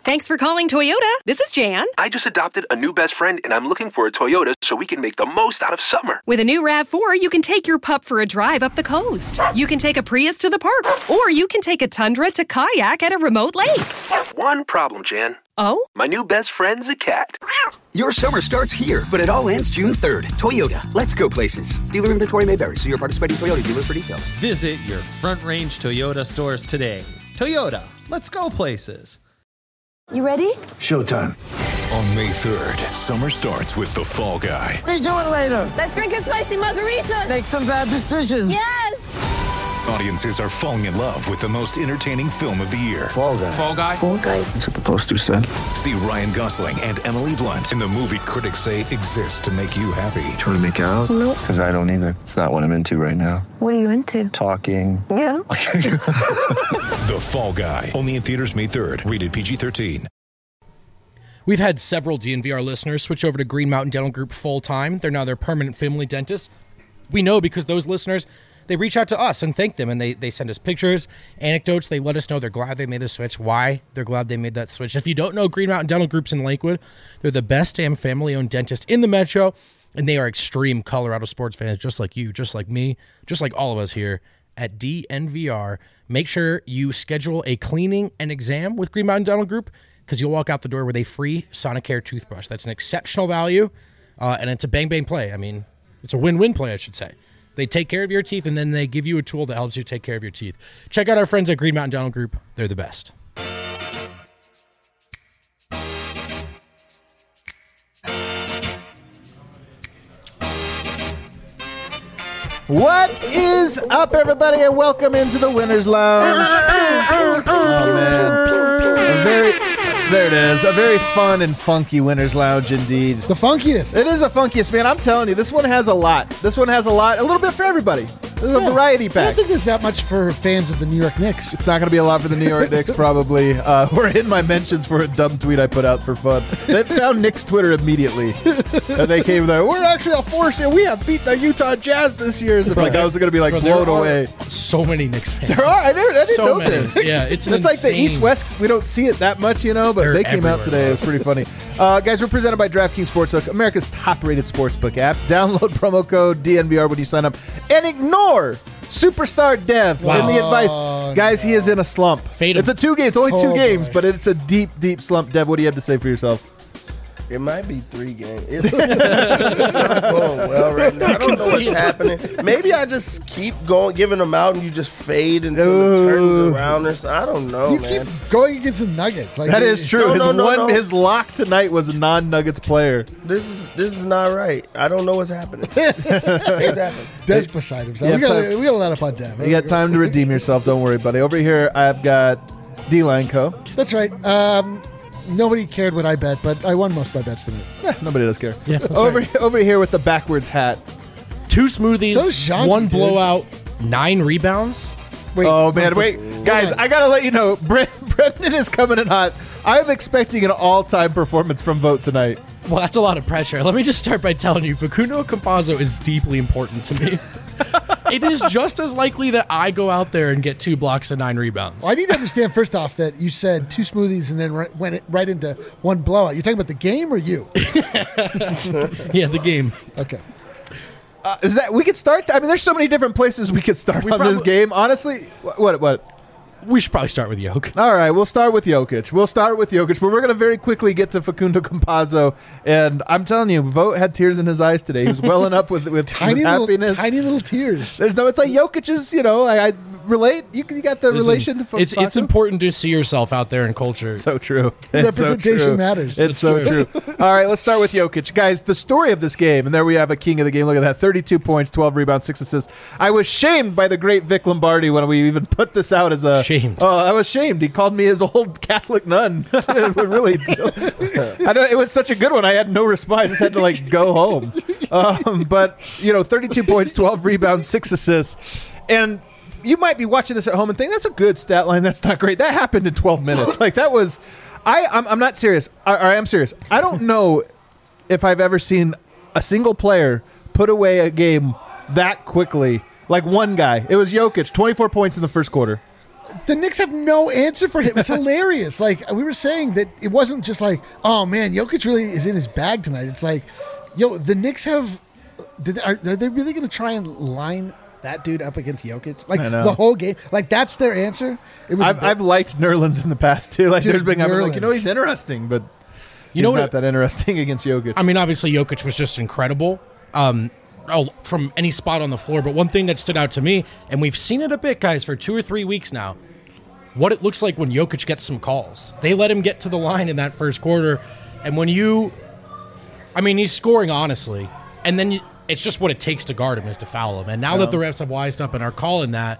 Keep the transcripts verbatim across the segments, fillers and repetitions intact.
Thanks for calling Toyota. This is Jan. I just adopted a new best friend, and I'm looking for a Toyota so we can make the most out of summer. With a new RAV four, you can take your pup for a drive up the coast. You can take a Prius to the park, or you can take a Tundra to kayak at a remote lake. One problem, Jan. Oh? My new best friend's a cat. Your summer starts here, but it all ends June third. Toyota, let's go places. Dealer inventory may vary. See your participating Toyota dealer for details. Visit your Front Range Toyota stores today. Toyota, let's go places. You ready? Showtime. On May third, summer starts with The Fall Guy. Let's do it later. Let's drink a spicy margarita. Make some bad decisions. Yes. Audiences are falling in love with the most entertaining film of the year. Fall Guy. Fall Guy? Fall Guy. That's what the poster said. See Ryan Gosling and Emily Blunt in the movie critics say exists to make you happy. Trying to make it out? Nope. Because I don't either. It's not what I'm into right now. What are you into? Talking. Yeah. The Fall Guy. Only in theaters May third. Rated P G thirteen. We've had several D N V R listeners switch over to Green Mountain Dental Group full-time. They're now their permanent family dentist. We know because those listeners, they reach out to us and thank them, and they, they send us pictures, anecdotes. They let us know they're glad they made the switch, why they're glad they made that switch. If you don't know Green Mountain Dental Group's in Lakewood, they're the best damn family-owned dentist in the metro, and they are extreme Colorado sports fans just like you, just like me, just like all of us here at D N V R. Make sure you schedule a cleaning and exam with Green Mountain Dental Group, because you'll walk out the door with a free Sonicare toothbrush. That's an exceptional value, uh, and it's a bang-bang play. I mean, it's a win-win play, I should say. They take care of your teeth, and then they give you a tool that helps you take care of your teeth. Check out our friends at Green Mountain Dental Group. They're the best. What is up, everybody, and welcome into the Winner's Lounge. Oh, man. A very, there it is. A very fun and funky Winner's Lounge indeed. The funkiest. It is the funkiest, man. I'm telling you, this one has a lot. This one has a lot. A little bit for everybody. There's Yeah. a variety I pack. don't think there's that much for fans of the New York Knicks. It's not going to be a lot for the New York Knicks, probably. Uh, we're in my mentions for a dumb tweet I put out for fun. They found Knicks Twitter immediately. And they came there, we're actually a force here. We have beat the Utah Jazz this year. As if like I was going to be like Bro, blown there are away. So many Knicks fans. There are. I, never, I didn't so know many. this. Yeah, it's an It's like the insane- East-West. We don't see it that much, you know, but They're they came out everywhere, today. bro. It was pretty funny. Uh, guys, we're presented by DraftKings Sportsbook, America's top-rated sportsbook app. Download promo code D N V R when you sign up and ignore Superstar Dev Wow. and the advice. Oh, Guys, he is in a slump. Fade him. It's a two game. It's only two Oh, games, boy. but it's a deep, deep slump. Dev, what do you have to say for yourself? It might be three games. It's, it's not going well right now. I don't know what's happening. Maybe I just keep going, giving them out, and you just fade until Ooh. it turns around. Or so. I don't know, you man. keep going against the Nuggets. Like That you- is true. No, his no, no, one, no. his lock tonight was a non-Nuggets player. This is this is not right. I don't know what's happening. Things happen. Dev's beside himself. Yeah, we got time- we got to let up on Dev. You got time to redeem yourself. Don't worry, buddy. Over here, I've got D-Line Co. That's right. Um, nobody cared what I bet, but I won most of my bets tonight. Eh, nobody does care. Yeah, that's over right. over here with the backwards hat. Two smoothies, So jaunty, one dude. blowout, nine rebounds. Wait, Oh man, wait, guys! on. I gotta let you know, Brent, Brendan is coming in hot. I'm expecting an all-time performance from Vote tonight. Well, that's a lot of pressure. Let me just start by telling you, Facundo Campazzo is deeply important to me. It is just as likely that I go out there and get two blocks and nine rebounds. Well, I need to understand first off that you said two smoothies and then right, went it right into one blowout. You're talking about the game or you? Yeah, the game. Okay. Uh, is that we could start? I mean, there's so many different places we could start We on this probably- game. Honestly, what what? what? We should probably start with Yoke. All right, we'll start with Jokic. We'll start with Jokic, but we're going to very quickly get to Facundo Campazzo. And I'm telling you, Vote had tears in his eyes today. He was welling up with with Tiny with little, happiness. tiny little tears. There's no. It's like Jokic's. You know, I, I relate. You, you got the Listen, relation to it's it's Facu? important to see yourself out there in culture. So true. It's so Representation true. matters. It's, It's so true. true. All right, let's start with Jokic. Guys, the story of this game, and there we have a king of the game. Look at that. thirty-two points, twelve rebounds, six assists. I was shamed by the great Vic Lombardi when we even put this out as a... Shamed. Oh, I was shamed. He called me his old Catholic nun. It was really... I don't, it was such a good one. I had no response. I just had to, like, go home. Um, but, you know, thirty-two points, twelve rebounds, six assists. And... you might be watching this at home and think that's a good stat line. That's not great. That happened in twelve minutes. Like that was, I, I'm, I'm not serious. I, I am serious. I don't know if I've ever seen a single player put away a game that quickly. Like one guy. It was Jokic, twenty-four points in the first quarter. the Knicks have no answer for him. It's hilarious. Like we were saying that it wasn't just like, oh man, Jokic really is in his bag tonight. It's like, yo, the Knicks have. Did, are, are they really going to try and line that dude up against Jokic? Like the whole game? Like that's their answer? It was. I've, I've liked Nerlens in the past too. Like Dude, there's been, I'm like, you know, Nerlens. he's interesting, but You he's know not what- that interesting against Jokic. I mean, obviously Jokic was just incredible. Um, oh, from any spot on the floor. But one thing that stood out to me, and we've seen it a bit, guys, for two or three weeks now, what it looks like when Jokic gets some calls. They let him get to the line in that first quarter, and when you, I mean, he's scoring honestly, and then you, it's just what it takes to guard him is to foul him. And now that the refs have wised up and are calling that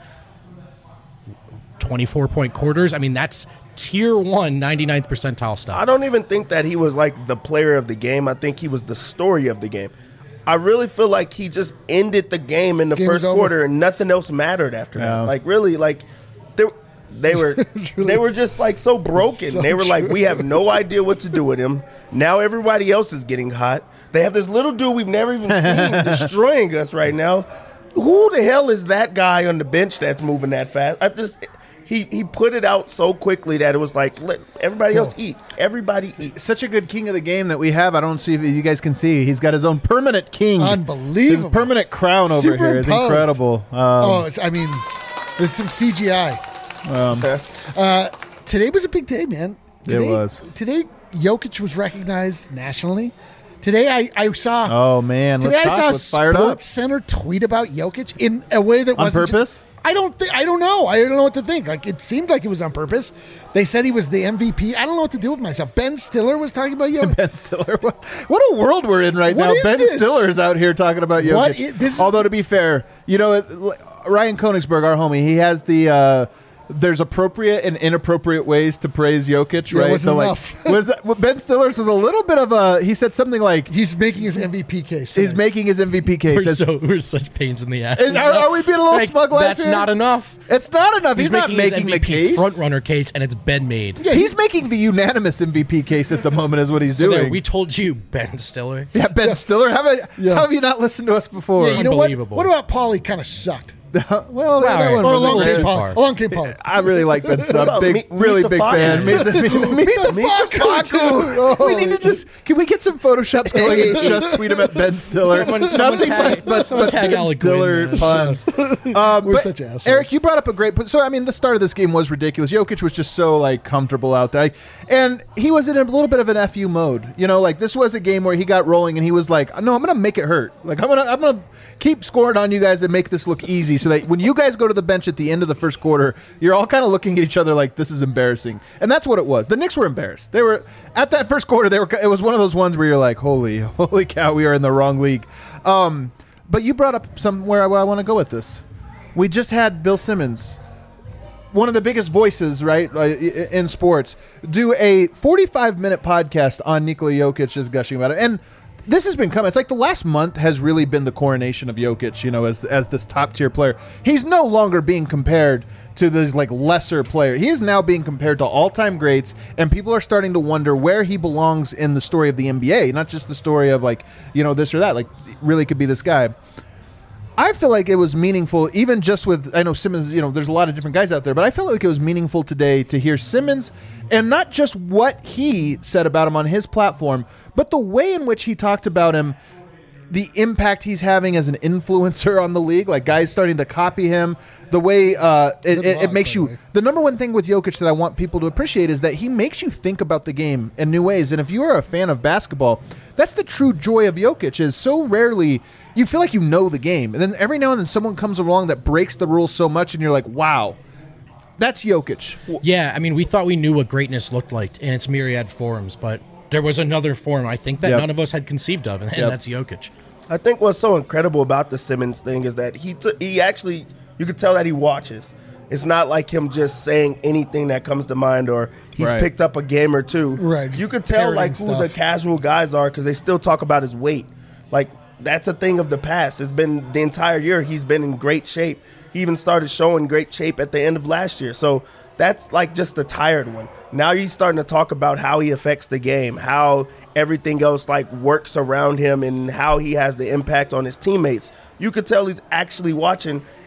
twenty-four point quarters, I mean, that's tier one, ninety-ninth percentile stuff. I don't even think that he was like the player of the game. I think he was the story of the game. I really feel like he just ended the game in the Game first is over. quarter and nothing else mattered after Yeah. that. Like really, like they, they were they were just like so broken. So they were like, true. we have no idea what to do with him. Now everybody else is getting hot. They have this little dude we've never even seen destroying us right now. Who the hell is that guy on the bench that's moving that fast? I just he he put it out so quickly that it was like let, everybody else eats. Everybody eats. Such a good king of the game that we have. I don't see if you guys can see. He's got his own permanent king. Unbelievable. His permanent crown over here. It's Superimposed. incredible. Um, oh, it's, I mean, there's some C G I. um, Uh, today was a big day, man. Today, was. Today, Jokic was recognized nationally. Today, I, I saw. oh, man. today, Let's I talk. saw Let's fire it up. Sports Center tweet about Jokic in a way that On wasn't ju- purpose? I don't think. I don't know. I don't know what to think. Like it seemed like it was on purpose. They said he was the M V P. I don't know what to do with myself. Ben Stiller was talking about Jokic. Ben Stiller. What, what a world we're in right What now. is Ben this? Stiller is out here talking about Jokic. What is- this- Although, to be fair, you know, it- Ryan Koenigsberg, our homie, he has the. Uh, there's appropriate and inappropriate ways to praise Jokic, Yeah, it right? wasn't like, enough. was that, well, Ben Stiller's was a little bit of a. He said something like He's making his M V P case. he's today. making his M V P case. We're, as- so, we're such pains in the ass. Is- are, are we being a little Like, smug like That's here? not enough. It's not enough. He's, He's, not making, making his the M V P case. front runner case, and it's been made. Yeah, he's making the unanimous M V P case at the moment. Is what he's So doing. there, we told you, Ben Stiller. yeah, Ben Stiller. How, about, Yeah. how have you not listened to us before? Yeah, you know what? Unbelievable. What about Paulie? Kind of sucked. well, Well, that all right. one Or was along okay. came too Paulie. far. Along came Paulie. I really like Ben Stiller. about Big, Meet- really Meet the big Faku? fan. Meet the, meet, meet the, Meet the Faku. Faku. We need to just. Can we get some photoshops going and just tweet him at Ben Stiller? Someone- someone Nothing tag- but, but, someone but tag Ben Alec Gwynn, Stiller man. puns. Um, We're but such assholes. Eric, you brought up a great point. So I mean, the start of this game was ridiculous. Jokic was just so like comfortable out there, and he was in a little bit of an F U mode. You know, like this was a game where he got rolling, and he was like, "No, I'm gonna make it hurt. Like I'm gonna, I'm gonna keep scoring on you guys and make this look easy, so that when you guys go to the bench at the end of the first quarter, you're all kind of looking at each other like this is embarrassing." And that's what it was. The Knicks were embarrassed. They were at that first quarter. They were. It was one of those ones where you're like, "Holy, holy cow, we are in the wrong league." Um, but you brought up somewhere where I want to go with this. We just had Bill Simmons, one of the biggest voices, right, uh, i- in sports, do a forty-five minute podcast on Nikola Jokic, just gushing about it. And this has been coming. It's like the last month has really been the coronation of Jokic, you know, as as this top tier player. He's no longer being compared to this like lesser player. He is now being compared to all time greats, and people are starting to wonder where he belongs in the story of the N B A, not just the story of like, you know, this or that. Like, it really could be this guy. I feel like it was meaningful, even just with, I know Simmons, you know, there's a lot of different guys out there, but I felt like it was meaningful today to hear Simmons, and not just what he said about him on his platform, but the way in which he talked about him, the impact he's having as an influencer on the league, like guys starting to copy him, the way uh, it, Good it, luck, it makes by the you, way. the number one thing with Jokic that I want people to appreciate is that he makes you think about the game in new ways. And if you are a fan of basketball, that's the true joy of Jokic, is so rarely you feel like you know the game. And then every now and then someone comes along that breaks the rules so much and you're like, wow, that's Jokic. Yeah, I mean, we thought we knew what greatness looked like in its myriad forms, but there was another form I think that Yep. none of us had conceived of, and, and Yep. that's Jokic. I think what's so incredible about the Simmons thing is that he took he actually you could tell that he watches. It's not like him just saying anything that comes to mind, or he's Right. picked up a game or two. Right, You could tell parroting like who the stuff. casual guys are because they still talk about his weight. Like that's a thing of the past. It's been the entire year he's been in great shape. He even started showing great shape at the end of last year. So that's like just the tired one. Now he's starting to talk about how he affects the game, how everything else like works around him, and how he has the impact on his teammates. You could tell he's actually watching,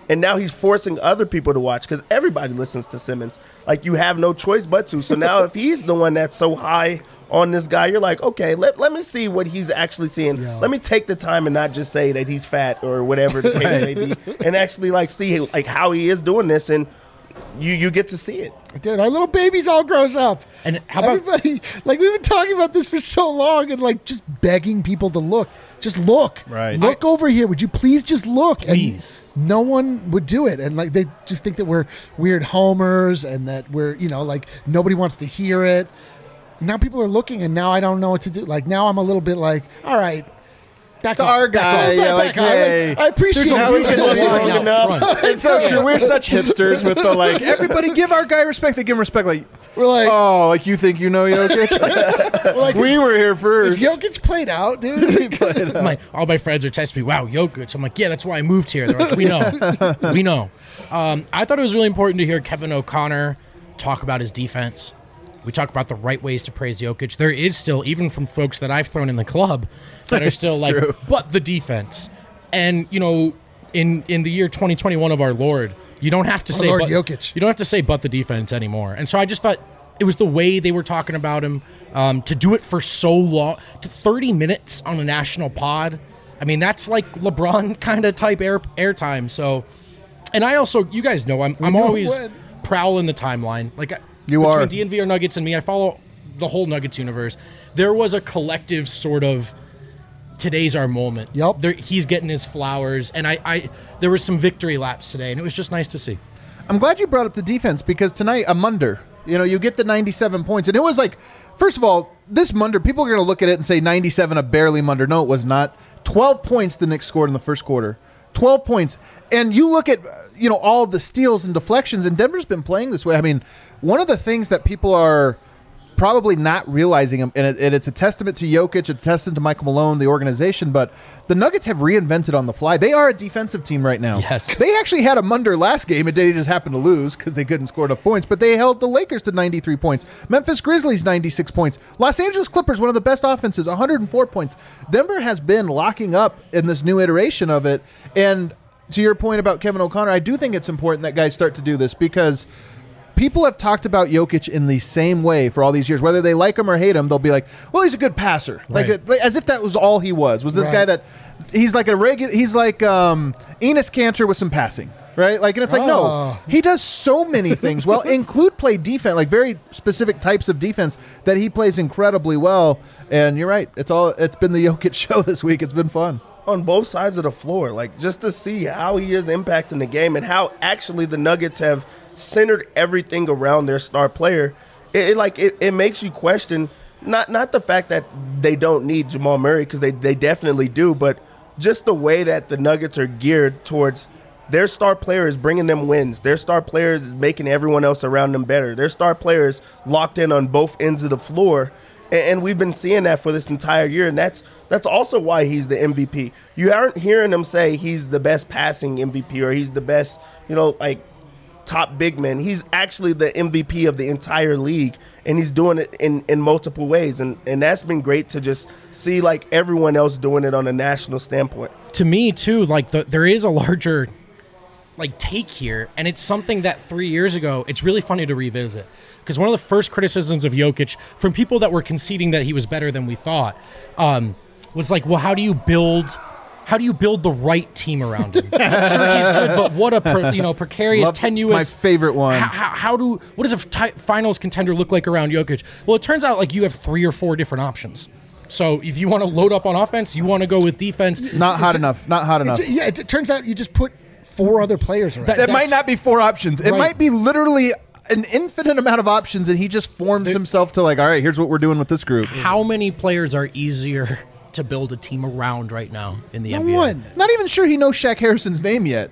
And now he's forcing other people to watch because everybody listens to Simmons. Like, you have no choice but to. So now if he's the one that's so high on this guy, you're like, okay, let, let me see what he's actually seeing. Yeah. Let me take the time and not just say that he's fat or whatever the case may be, and actually like see like how he is doing this, and you you get to see it. Dude, our little babies all grows up. And how about everybody? Like, we've been talking about this for so long, and like just begging people to look. Just look. Right. Look I, over here. Would you please just look? Please. And no one would do it. And like they just think that we're weird homers and that we're, you know, like nobody wants to hear it. Now people are looking, and now I don't know what to do. Like, now I'm a little bit like, all right. Back to off, our guy, back yeah, off, like, back hey, off. I appreciate how we can it. long enough. It's so true. We're such hipsters with the like. Everybody give our guy respect. They give him respect. Like we're like, oh, like you think you know Jokic? we're like, we were here first. Is Jokic played out, dude? He played out. My, all my friends are texting me, "Wow, Jokic." I'm like, yeah, that's why I moved here. They're like, we know, we know. Um, I thought it was really important to hear Kevin O'Connor talk about his defense. We talk about the right ways to praise Jokic. There is still, even from folks that I've thrown in the club, that are still like, true. but the defense. And, you know, in, in the year twenty twenty-one of our Lord, you don't have to our say Lord but, Jokic. You don't have to say but the defense anymore. And so I just thought it was the way they were talking about him, um, to do it for so long, to thirty minutes on a national pod. I mean, that's like LeBron kind of type air airtime. So, and I also, you guys know, I'm, I'm always when. prowling the timeline. Like, You Between are. D N V R Nuggets and me, I follow the whole Nuggets universe. There was a collective sort of today's our moment. Yep. There, he's getting his flowers, and I, I there were some victory laps today, and it was just nice to see. I'm glad you brought up the defense because tonight, a Munder, you know, you get the ninety-seven points, and it was like, first of all, this Munder, people are going to look at it and say ninety-seven, a barely Munder. No, it was not. twelve points the Knicks scored in the first quarter. twelve points. And you look at, you know, all the steals and deflections, and Denver's been playing this way. I mean, one of the things that people are probably not realizing, and, it, and it's a testament to Jokic, it's a testament to Michael Malone, the organization, but the Nuggets have reinvented on the fly. They are a defensive team right now. Yes. They actually had a Munder last game, and they just happened to lose because they couldn't score enough points, but they held the Lakers to ninety-three points. Memphis Grizzlies, ninety-six points. Los Angeles Clippers, one of the best offenses, one hundred four points. Denver has been locking up in this new iteration of it, and to your point about Kevin O'Connor, I do think it's important that guys start to do this because people have talked about Jokic in the same way for all these years. Whether they like him or hate him, they'll be like, well, he's a good passer. Right. Like, like as if that was all he was. Was this Right. guy that he's like a regular, he's like um, Enes Kanter with some passing, right? Like, and it's like, Oh. no, he does so many things well, include play defense, like very specific types of defense that he plays incredibly well. And you're right. It's all, it's been the Jokic show this week. It's been fun. On both sides of the floor, like just to see how he is impacting the game and how actually the Nuggets have centered everything around their star player. It, it like it, it makes you question not not the fact that they don't need Jamal Murray, because they, they definitely do, but just the way that the Nuggets are geared towards their star player is bringing them wins. Their star players is making everyone else around them better. Their star players locked in on both ends of the floor. And we've been seeing that for this entire year, and that's that's also why he's the M V P. You aren't hearing him say he's the best passing M V P or he's the best, you know, like top big man. He's actually the M V P of the entire league, and he's doing it in, in multiple ways. And, and that's been great to just see, like, everyone else doing it on a national standpoint. To me, too, like, the, there is a larger, like, take here, and it's something that three years ago, it's really funny to revisit. Because one of the first criticisms of Jokic from people that were conceding that he was better than we thought um, was like, well, how do you build how do you build the right team around him? I'm sure he's good, but what a per, you know precarious, Love, tenuous. my favorite one. How, how, how do what does a t- finals contender look like around Jokic? Well, it turns out like you have three or four different options. So if you want to load up on offense, you want to go with defense. Not hot enough. Not hot enough. It, yeah, it, it turns out you just put four other players around. That, that might not be four options. It Right. might be literally an infinite amount of options, and he just forms himself to like, all right, here's what we're doing with this group. How many players are easier to build a team around right now in the No N B A? one. Not even sure he knows Shaq Harrison's name yet.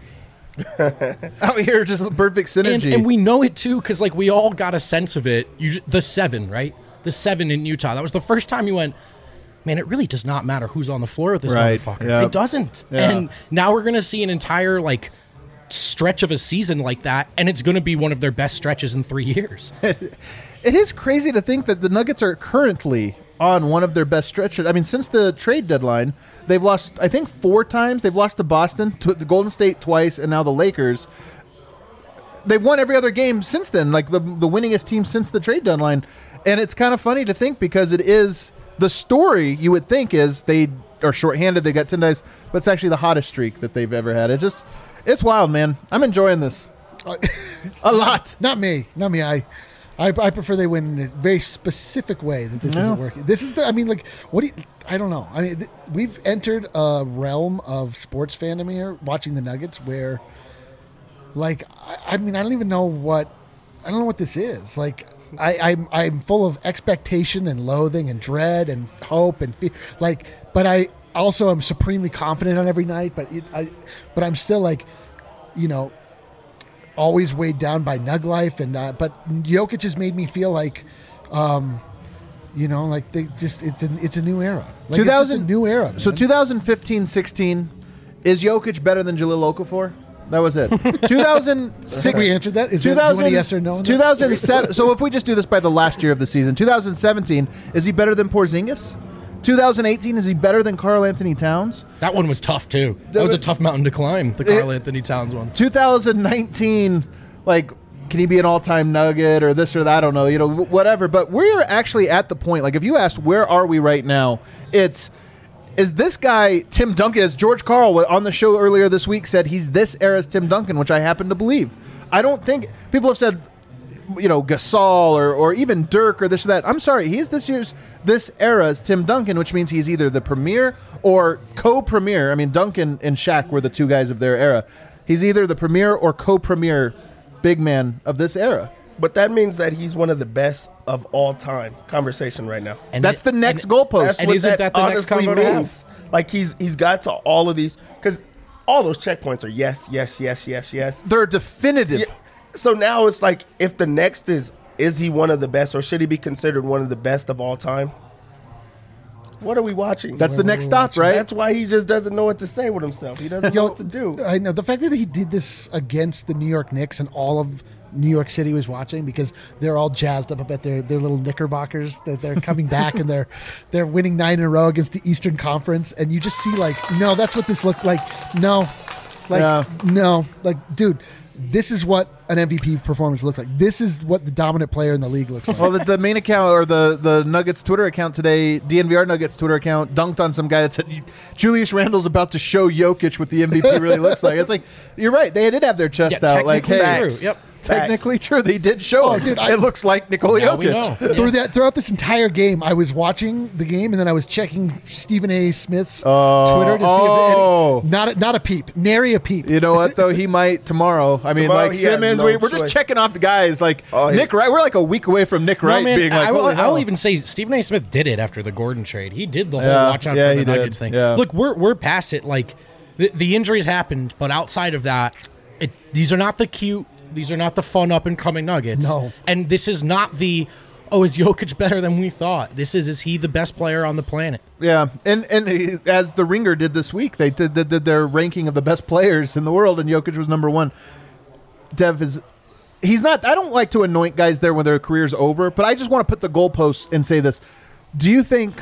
Out here, just perfect synergy. And, and we know it too, because like we all got a sense of it. You, the seven, right? The seven in Utah. That was the first time you went, man, it really does not matter who's on the floor with this Right. motherfucker. Yep. It doesn't. Yeah. And now we're going to see an entire like stretch of a season like that, and it's going to be one of their best stretches in three years. It is crazy to think that the Nuggets are currently on one of their best stretches. I mean, since the trade deadline, they've lost, I think, four times. They've lost to Boston, to the Golden State twice, and now the Lakers. They've won every other game since then, like the the winningest team since the trade deadline. And it's kind of funny to think because it is the story you would think is they are shorthanded, they got ten days, but it's actually the hottest streak that they've ever had. It's just, it's wild, man. I'm enjoying this a lot. Not me, not me. I, I, I prefer they win in a very specific way. That this No. isn't working. This is the. I mean, like, what do you? I don't know. I mean, th- we've entered a realm of sports fandom here, watching the Nuggets, where, like, I, I mean, I don't even know what, I don't know what this is. Like, I, I'm I'm full of expectation and loathing and dread and hope and fear. Like, but I also am supremely confident on every night. But it, I, but I'm still like, you know, always weighed down by Nug life. And uh, but Jokic has made me feel like, um, you know, like they just it's a it's a new era. Like two thousand it's just a new era. Man. So twenty fifteen sixteen, is Jokic better than Jahlil Okafor? That was it. two thousand six. We answered that? Is that- do you want a yes or no on that? two thousand seven. So if we just do this by the last year of the season, two thousand seventeen, is he better than Porzingis? two thousand eighteen, is he better than Karl Anthony Towns? That one was tough too. That was a tough mountain to climb. The Karl Anthony Towns one. two thousand nineteen, like, can he be an all-time Nugget or this or that? I don't know, you know, whatever. But we're actually at the point, like, if you asked where are we right now, it's, is this guy Tim Duncan, as George Karl on the show earlier this week said, he's this era's Tim Duncan, which I happen to believe. I don't think, people have said, you know, Gasol or, or even Dirk or this or that. I'm sorry, he's this year's, this era's Tim Duncan, which means he's either the premier or co-premier. I mean, Duncan and Shaq were the two guys of their era. He's either the premier or co-premier big man of this era. But that means that he's one of the best of all time. Conversation right now. And that's it, the next goalpost. That's and what isn't that, that the next honestly combo to have? means. Like he's he's got to all of these because all those checkpoints are yes, yes, yes, yes, yes. They're definitive. Yeah. So now it's like if the next is is he one of the best or should he be considered one of the best of all time? What are we watching? That's the next stop, right? That's why he just doesn't know what to say with himself. He doesn't know what to do. I know the fact that he did this against the New York Knicks and all of New York City was watching because they're all jazzed up about their, their little Knickerbockers that they're coming back and they're they're winning nine in a row against the Eastern Conference, and you just see like, no, that's what this looked like. No, like Yeah. no, like dude, this is what an M V P performance looks like. This is what the dominant player in the league looks like. Well, the, the main account or the, the Nuggets Twitter account today, D N V R Nuggets Twitter account, dunked on some guy that said Julius Randle's about to show Jokic what the M V P really looks like. It's like, you're right. They did have their chest Yeah, out. Like, hey, technically true. Yep. technically true. They did show Oh, it. dude, I- it looks like Nikola Now we Jokic. know. Through that, throughout this entire game, I was watching the game and then I was checking Stephen A. Smith's Oh, Twitter to oh. see if any, not a, not a peep, nary a peep. You know what, though? He might tomorrow. I mean, Tomorrow like he has Simmons, no we, we're just choice. checking off the guys. Like, Oh, he- Nick Wright, we're like a week away from Nick No, Wright man, being like, I will, holy I will hell. even say Stephen A. Smith did it after the Gordon trade. He did the whole Yeah, watch out yeah, for he the did. Nuggets thing. Yeah. Look, we're we're past it. Like the, the injuries happened, but outside of that, it, these are not the cute. These are not the fun up and coming Nuggets. No. And this is not the, oh, is Jokic better than we thought? This is, is he the best player on the planet? Yeah, and and he- as the Ringer did this week, they did, did, did their ranking of the best players in the world, and Jokic was number one. Dev is, he's not. I don't like to anoint guys there when their career's over, but I just want to put the goalposts and say this: do you think,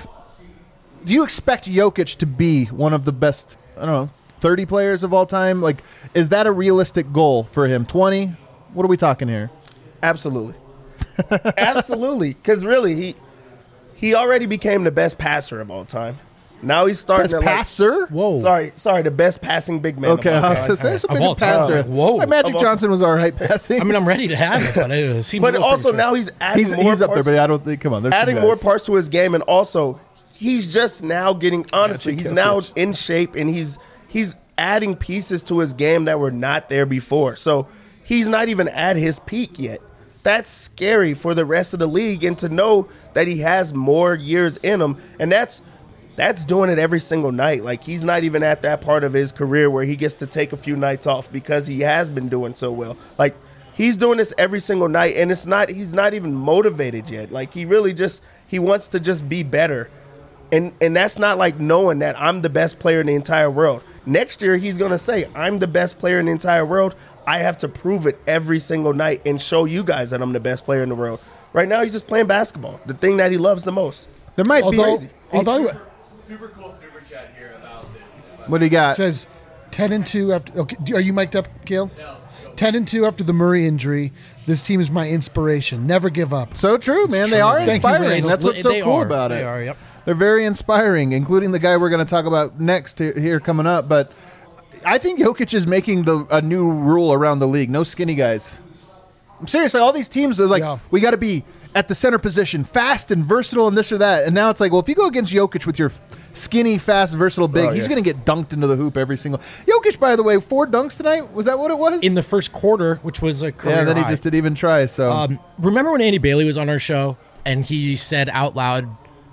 do you expect Jokic to be one of the best? I don't know, thirty players of all time? Like, is that a realistic goal for him? Twenty? What are we talking here? Absolutely. Absolutely. Because really, he he already became the best passer of all time. Now he's starting Best to like, passer? Whoa. Sorry, sorry, the best passing big man. Okay, of all I time. was- there's a Of big all time. passer. Whoa. Like Magic Of all Johnson was all right passing. I mean, I'm ready to have it, but it seems. a But little also premature. now he's adding he's more he's up there, parts, but I don't think. Come on, there's some adding guys. more parts to his game, and also he's just now getting honestly, Magic he's now Jokic. in shape, and he's he's adding pieces to his game that were not there before. So he's not even at his peak yet. That's scary for the rest of the league, and to know that he has more years in him, and that's that's doing it every single night. Like he's not even at that part of his career where he gets to take a few nights off because he has been doing so well. Like he's doing this every single night, and it's not he's not even motivated yet. Like he really just he wants to just be better. And and that's not like knowing that I'm the best player in the entire world. Next year he's going to say I'm the best player in the entire world. I have to prove it every single night and show you guys that I'm the best player in the world. Right now he's just playing basketball, the thing that he loves the most. There might although, be. Although, Super cool super chat here about this. What do you got? It says ten and two after. Okay, do- are you mic'd up, Kale? No. Ten and two after the Murray injury. This team is my inspiration. Never give up. So true, man. They are Thank you, inspiring. Randall. That's what's so They cool are. about They it. are, yep. They're very inspiring, including the guy we're going to talk about next he- here coming up. But I think Jokic is making the a new rule around the league. No skinny guys. I'm serious. Like all these teams are like, Yeah. we got to be at the center position, fast and versatile, and this or that. And now it's like, well, if you go against Jokic with your skinny, fast, versatile big, Oh, he's yeah. going to get dunked into the hoop every single. Jokic, by the way, four dunks tonight. Was that what it was? In the first quarter, which was a career yeah, then he high. just didn't even try. So Um, remember when Andy Bailey was on our show and he said out loud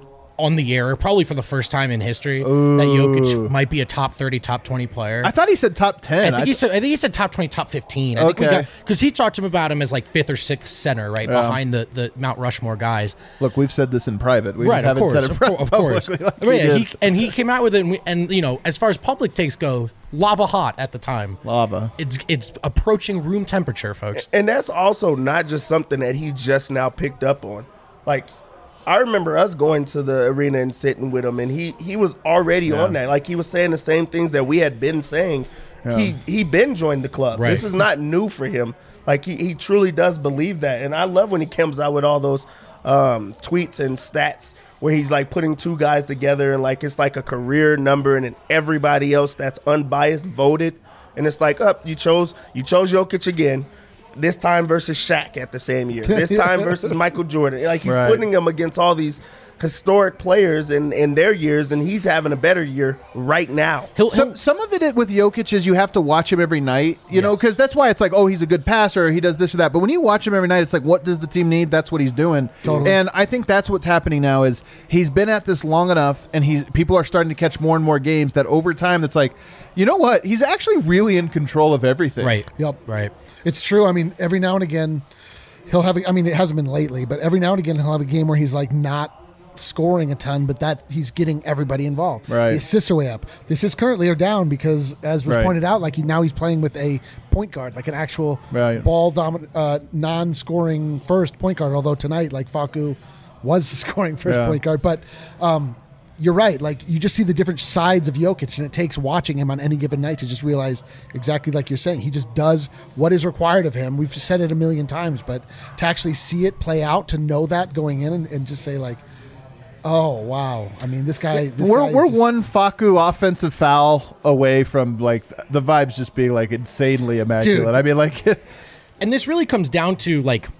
on the air, probably for the first time in history, that Jokic might be a top thirty, top twenty player? I thought he said top ten. I think he said. I think he said top twenty, top fifteen. I think we Okay. got because he talked to him about him as like fifth or sixth center, right Yeah. behind the, the Mount Rushmore guys. Look, we've said this in private. We right, of haven't course, said it of, pro- cour- of course. publicly like Right, he yeah, did. he, and he came out with it, and, we, and you know, as far as public takes go, lava hot at the time. Lava. It's it's approaching room temperature, folks. And that's also not just something that he just now picked up on. Like, I remember us going to the arena and sitting with him, and he he was already Yeah. on that. Like, he was saying the same things that we had been saying. Yeah. He he been joined the club. Right. This is not new for him. Like, he, he truly does believe that. And I love when he comes out with all those um, tweets and stats where he's, like, putting two guys together, and, like, it's like a career number, and then everybody else that's unbiased voted. And it's like, up, you chose you chose Jokic again. This time versus Shaq at the same year. This time versus Michael Jordan. Like, he's Right. putting them against all these historic players in, in their years, and he's having a better year right now. He'll, Some he'll, some of it with Jokic is you have to watch him every night, you know, Yes. because that's why it's like, oh, he's a good passer, or he does this or that. But when you watch him every night, it's like, what does the team need? That's what he's doing. Totally. And I think that's what's happening now is he's been at this long enough, and he's people are starting to catch more and more games that over time, that's like, you know what? He's actually really in control of everything. right. Yep. Right. It's true. I mean, every now and again, he'll have. A, I mean, it hasn't been lately, but every now and again, he'll have a game where he's like not scoring a ton, but that he's getting everybody involved. Right. The assists are way up. The assists currently are down because, as was Right. pointed out, like he, now he's playing with a point guard, like an actual Right. ball dominant, uh, non-scoring first point guard. Although tonight, like Facu was the scoring first Yeah. point guard, but. Um, You're right. Like you just see the different sides of Jokic, and it takes watching him on any given night to just realize exactly like you're saying. He just does what is required of him. We've said it a million times, but to actually see it play out, to know that going in, and, and just say like, "Oh wow!" I mean, this guy. This We're guy is we're just- one Facu offensive foul away from like the vibes just being like insanely immaculate. Dude. I mean, like, And this really comes down to like,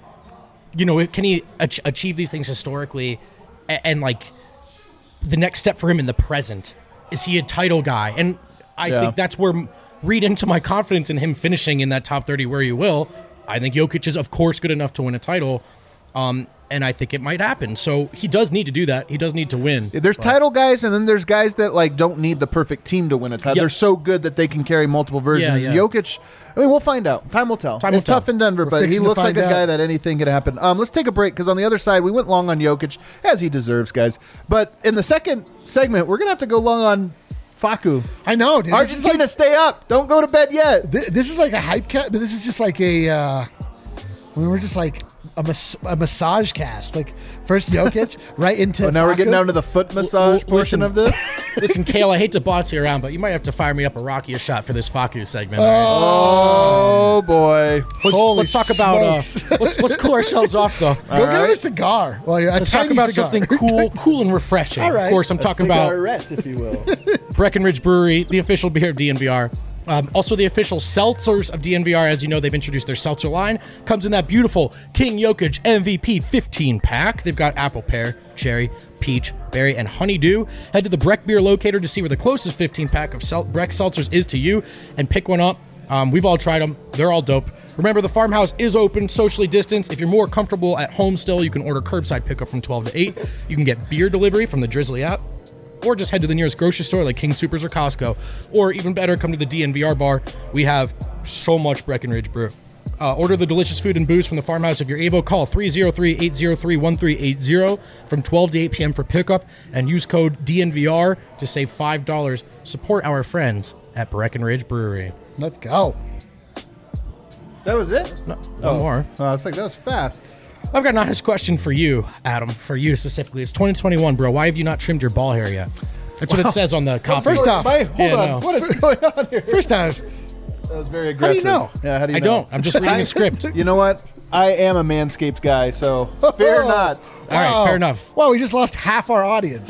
you know, can he ach- achieve these things historically, and, and like. The next step for him in the present, is he a title guy? And I Yeah. think that's where read into my confidence in him finishing in that top thirty where you will. I think Jokic is, of course, good enough to win a title. Um, and I think it might happen. So he does need to do that. He does need to win. there's But- title guys, and then there's guys that like don't need the perfect team to win a title. Yep. They're so good that they can carry multiple versions. Yeah, yeah. Jokic, I mean, we'll find out. Time will tell. Time it's will tough tell. in Denver, We're but he fixing to looks like find a guy out. that anything could happen. Um, let's take a break because on the other side, we went long on Jokic, as he deserves, guys. But in the second segment, we're gonna have to go long on Facu. I know, dude. This is Argentina, like, stay up. Don't go to bed yet. thi- this is like a hype cat, but this is just like a. Uh, I mean, we're just like a, mas- a massage cast. Like first Jokic, right into. Oh, now we're getting Facu. down to the foot massage L- portion listen. of this. Listen, Kale, I hate to boss you around, but you might have to fire me up a Rocky shot for this Facu segment. Oh boy. Let's, Holy let's talk about. Uh, let's, let's cool ourselves off, though. Go get him a cigar. Well, a Let's talk tiny about cigar. something cool, cool and refreshing. All right. Of course, I'm talking about Cigarette, if you will. Breckenridge Brewery, the official beer of D N V R. Um, also, the official seltzers of D N V R. As you know, they've introduced their seltzer line. Comes in that beautiful King Jokic M V P fifteen pack. They've got apple, pear, cherry, peach, berry, and honeydew. Head to the Breck Beer locator to see where the closest fifteen pack of Sel- Breck seltzers is to you and pick one up. Um, we've all tried them. They're all dope. Remember, the farmhouse is open, socially distanced. If you're more comfortable at home still, you can order curbside pickup from twelve to eight. You can get beer delivery from the Drizzly app. Or just head to the nearest grocery store like King Supers or Costco. Or even better, come to the D N V R bar. We have so much Breckenridge brew. Uh, order the delicious food and booze from the farmhouse if you're able. Call three oh three, eight oh three, one three eight oh from twelve to eight p.m. for pickup. And use code D N V R to save five dollars. Support our friends at Breckenridge Brewery. Let's go. That was it? No, Oh. one more. Oh, it's like that was fast. I've got an honest question for you, Adam, for you specifically. It's twenty twenty-one, bro. Why have you not trimmed your ball hair yet? That's what Wow. it says on the copy. First off, Wait, hold Yeah, on. no. What is going on here? First off, That was very How do you aggressive. know? Yeah, how do you I know? don't. I'm just reading a script. You know what? I am a Manscaped guy, so fear not. All right, wow. fair enough. Well, we just lost half our audience.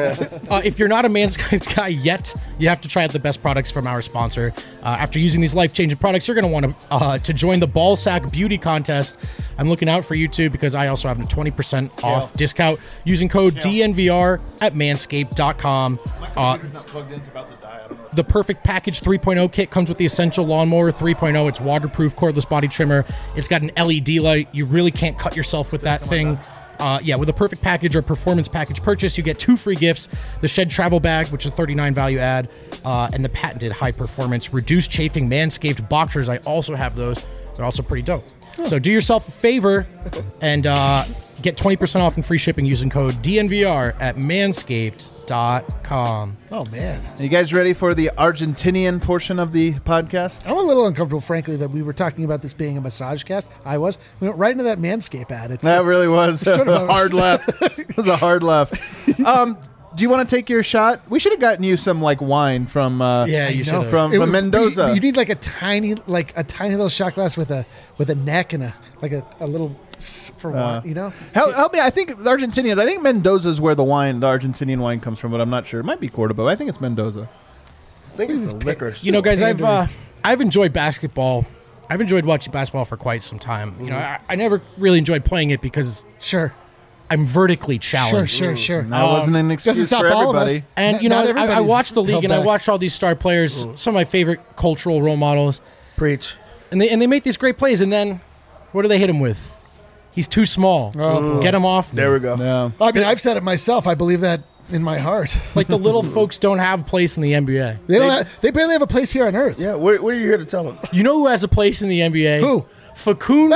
Uh, if you're not a Manscaped guy yet, you have to try out the best products from our sponsor. Uh, after using these life-changing products, you're going to want to uh, to join the Ball Sack Beauty Contest. I'm looking out for you too because I also have a twenty percent off discount using code D N V R at manscaped dot com. Uh, not plugged in. It's about to die. I don't know. The Perfect Package three point oh kit comes with the Essential Lawnmower three point oh. It's waterproof, cordless body trimmer. It's got an L E D light. You really can't cut yourself with that thing. Uh, yeah, with a Perfect Package or Performance Package purchase, you get two free gifts. The Shed Travel Bag, which is thirty-nine value add, uh, and the patented high performance reduced chafing Manscaped boxers. I also have those. They're also pretty dope. So do yourself a favor and uh, get twenty percent off and free shipping using code D N V R at manscaped dot com. Oh, man. Are you guys ready for the Argentinian portion of the podcast? I'm a little uncomfortable, frankly, that we were talking about this being a massage cast. I was. We went right into that Manscaped ad. It's That really was sort a of a- hard left. It was a hard left. Um, do you want to take your shot? We should have gotten you some like wine from uh, Yeah, you I should know. have. from, It from would- Mendoza. You, you need like a tiny, like a tiny little shot glass with a with a neck and a like a, a little s- for Uh, wine. You know, Help, help me. I think the Argentinians. I think Mendoza is where the wine, the Argentinian wine, comes from, but I'm not sure. It might be Cordoba. I think it's Mendoza. I think it's the liquor. You know, guys, I've uh, pandering. I've enjoyed basketball. I've enjoyed watching basketball for quite some time. You know, I, I never really enjoyed playing it because sure, I'm vertically sure, challenged. sure, sure. That wasn't an excuse doesn't stop for all of us. everybody. And Not- you know, not I, I everybody's watch the league held and I back. watch all these star players, some of my favorite cultural role models, Preach. and they and they make these great plays. And then, what do they hit him with? He's too small. Oh, Get him off. There we go. Yeah. I mean, I've said it myself. I believe that in my heart. Like the little folks don't have a place in the N B A. They don't. Have, they barely have a place here on Earth. Yeah, what, what are you here to tell them? You know who has a place in the N B A? Who? Facundo.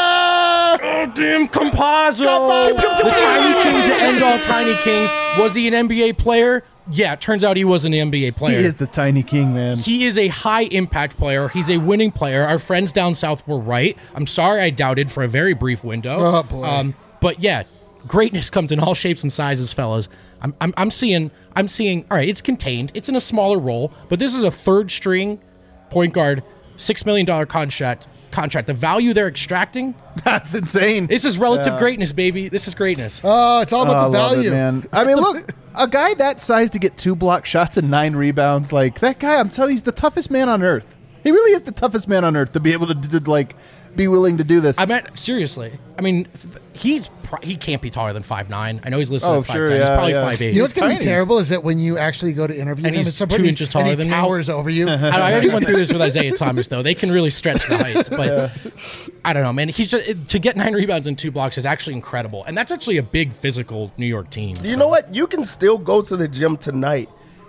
Oh, damn, Campazzo. The tiny king to end all tiny kings. Was he an N B A player? Yeah, it turns out he was an N B A He player. is the tiny king, man. He is a high impact player. He's a winning player. Our friends down south were right. I'm sorry I doubted for a very brief window. Oh, boy. Um, but yeah, greatness comes in all shapes and sizes, fellas. I'm, I'm, I'm seeing, I'm seeing. All right, it's contained. It's in a smaller role, but this is a third string point guard, six million dollar contract. Contract. The value they're extracting. That's insane. This is relative Yeah. greatn't baby. This is greatness. Oh, it's all about Oh, the I love it, value, man. I mean, look, a guy that size to get two block shots and nine rebounds, like that guy, I'm telling you, he's the toughest man on earth. He really is the toughest man on earth to be able to, to like be willing to do this. I meant seriously. I mean, th- he's pro- he can't be taller than five nine. I know he's listed Oh, at five ten. sure, he's yeah, probably yeah. five eight. You know what's going to be tiny. terrible is that when you actually go to interview And him, he's it's somebody- two inches taller and he than you. towers over you. I, I already went through this with Isaiah Thomas, though. They can really stretch the heights, but I don't know, man. He's just it- to get nine rebounds and two blocks is actually incredible, and that's actually a big physical New York team. You so. know what? You can still go to the gym tonight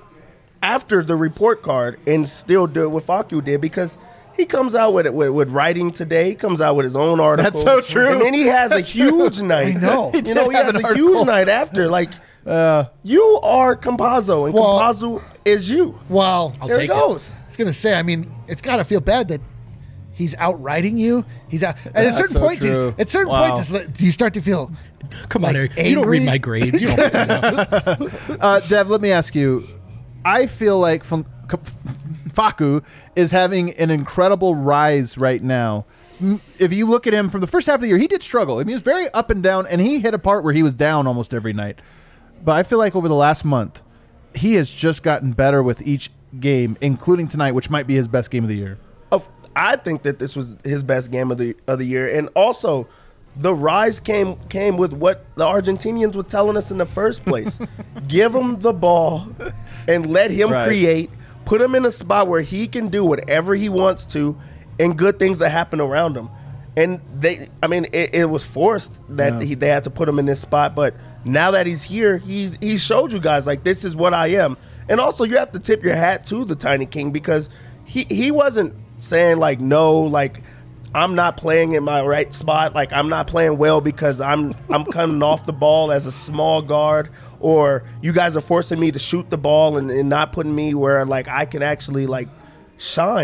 after the report card and still do it what Facu did because he comes out with it with, with writing today. He comes out with his own article. so true. And then he has a huge night. I know. You know, he have has an a article. huge night after. Like, Uh, you are Campazzo, and Well- Campazzo is you. Well, I'll there take it goes. I was going to say, I mean, it's got to feel bad that he's outwriting you. He's out. At a That's certain so point, do you, true. at a certain Wow. point, does, it- do you start to feel Come on, like, Eric. You don't angry? read my grades. You don't. You know. uh, Dev, let me ask you. I feel like Fun- Facu is having an incredible rise right now. M- If you look at him from the first half of the year, he did struggle. I mean, he was very up and down, and he hit a part where he was down almost every night. But I feel like over the last month, he has just gotten better with each game, including tonight, which might be his best game of the year. Of, I think that this was his best game of the of the year, and also the rise came came with what the Argentinians were telling us in the first place: give him the ball and let him Right. create. Put him in a spot where he can do whatever he wants to, and good things that happen around him. And they, I mean, it, it was forced that Yeah. he, they had to put him in this spot, but now that he's here, he's he showed you guys like this is what I am. And also, you have to tip your hat to the Tiny King because he he wasn't saying like no, like I'm not playing in my right spot, like I'm not playing well because I'm I'm coming off the ball as a small guard, or you guys are forcing me to shoot the ball and, and not putting me where like I can actually like shine.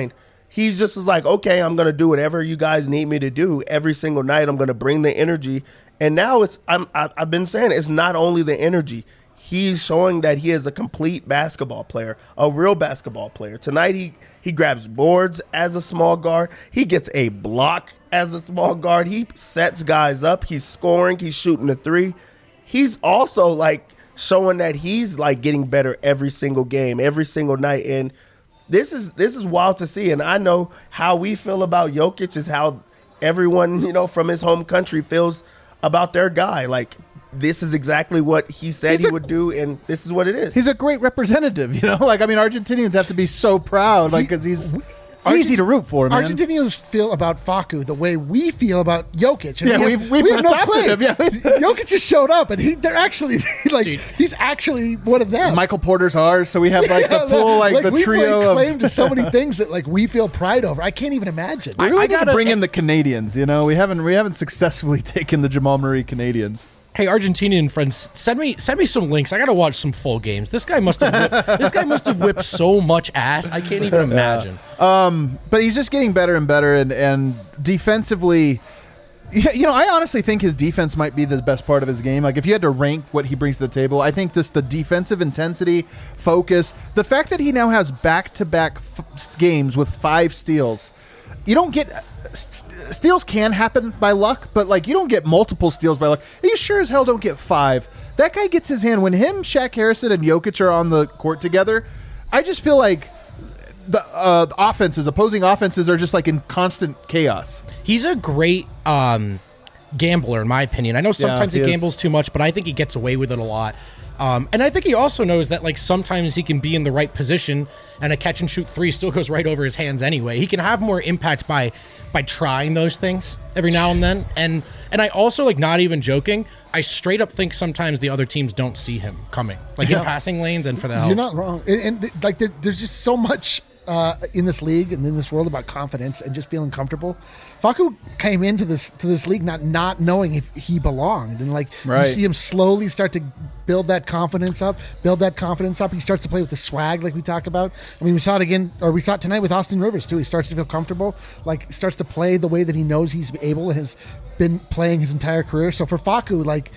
He's just is like, okay, I'm gonna do whatever you guys need me to do every single night. I'm gonna bring the energy, and now it's I'm I- I've been saying it's not only the energy. He's showing that he is a complete basketball player, a real basketball player. Tonight he he grabs boards as a small guard. He gets a block as a small guard. He sets guys up. He's scoring. He's shooting a three. He's also like showing that he's like getting better every single game, every single night. And this is this is wild to see. And I know how we feel about Jokic is how everyone, you know, from his home country feels about their guy. Like, this is exactly what he said He's he a- would do, and this is what it is. He's a great representative, you know. Like, I mean, Argentinians have to be so proud, like, because he's easy to root for, man. Argentinians feel about Facu the way we feel about Jokic. And Yeah, we have, we've- we've we have no adopted claim. him, yeah. Jokic just showed up, and he they're actually like he's actually one of them. Michael Porter's ours, so we have like the full like, the we trio lay of. claim to so many things that like we feel pride over. I can't even imagine. We really got to bring in the Canadians. You know, we haven't we haven't successfully taken the Jamal Murray Canadians. Hey, Argentinian friends, send me send me some links. I gotta watch some full games. This guy must have whipped, this guy must have whipped so much ass. I can't even imagine. Yeah. Um, but he's just getting better and better, and and defensively, yeah, you know, I honestly think his defense might be the best part of his game. Like, if you had to rank what he brings to the table, I think just the defensive intensity, focus, the fact that he now has back-to-back f- games with five steals. You don't get st- steals can happen by luck, but like you don't get multiple steals by luck. You sure as hell don't get five. That guy gets his hand when him, Shaq Harrison, and Jokic are on the court together. I just feel like the, uh, the offenses, opposing offenses, are just like in constant chaos. He's a great um, gambler, in my opinion. I know sometimes Yeah, he, he is. gambles too much, but I think he gets away with it a lot. Um, and I think he also knows that like sometimes he can be in the right position and a catch and shoot three still goes right over his hands anyway. He can have more impact by by trying those things every now and then. And and I also, like, not even joking, I straight up think sometimes the other teams don't see him coming, like Yeah. in passing lanes and for the help. You're not wrong, and, and th- like there, there's just so much uh, in this league and in this world about confidence and just feeling comfortable. Facu came into this to this league not not knowing if he belonged, and like Right. you see him slowly start to build that confidence up, build that confidence up. He starts to play with the swag, like we talk about. I mean, we saw it again, or we saw it tonight with Austin Rivers too. He starts to feel comfortable, like starts to play the way that he knows he's able and has been playing his entire career. So for Facu, like,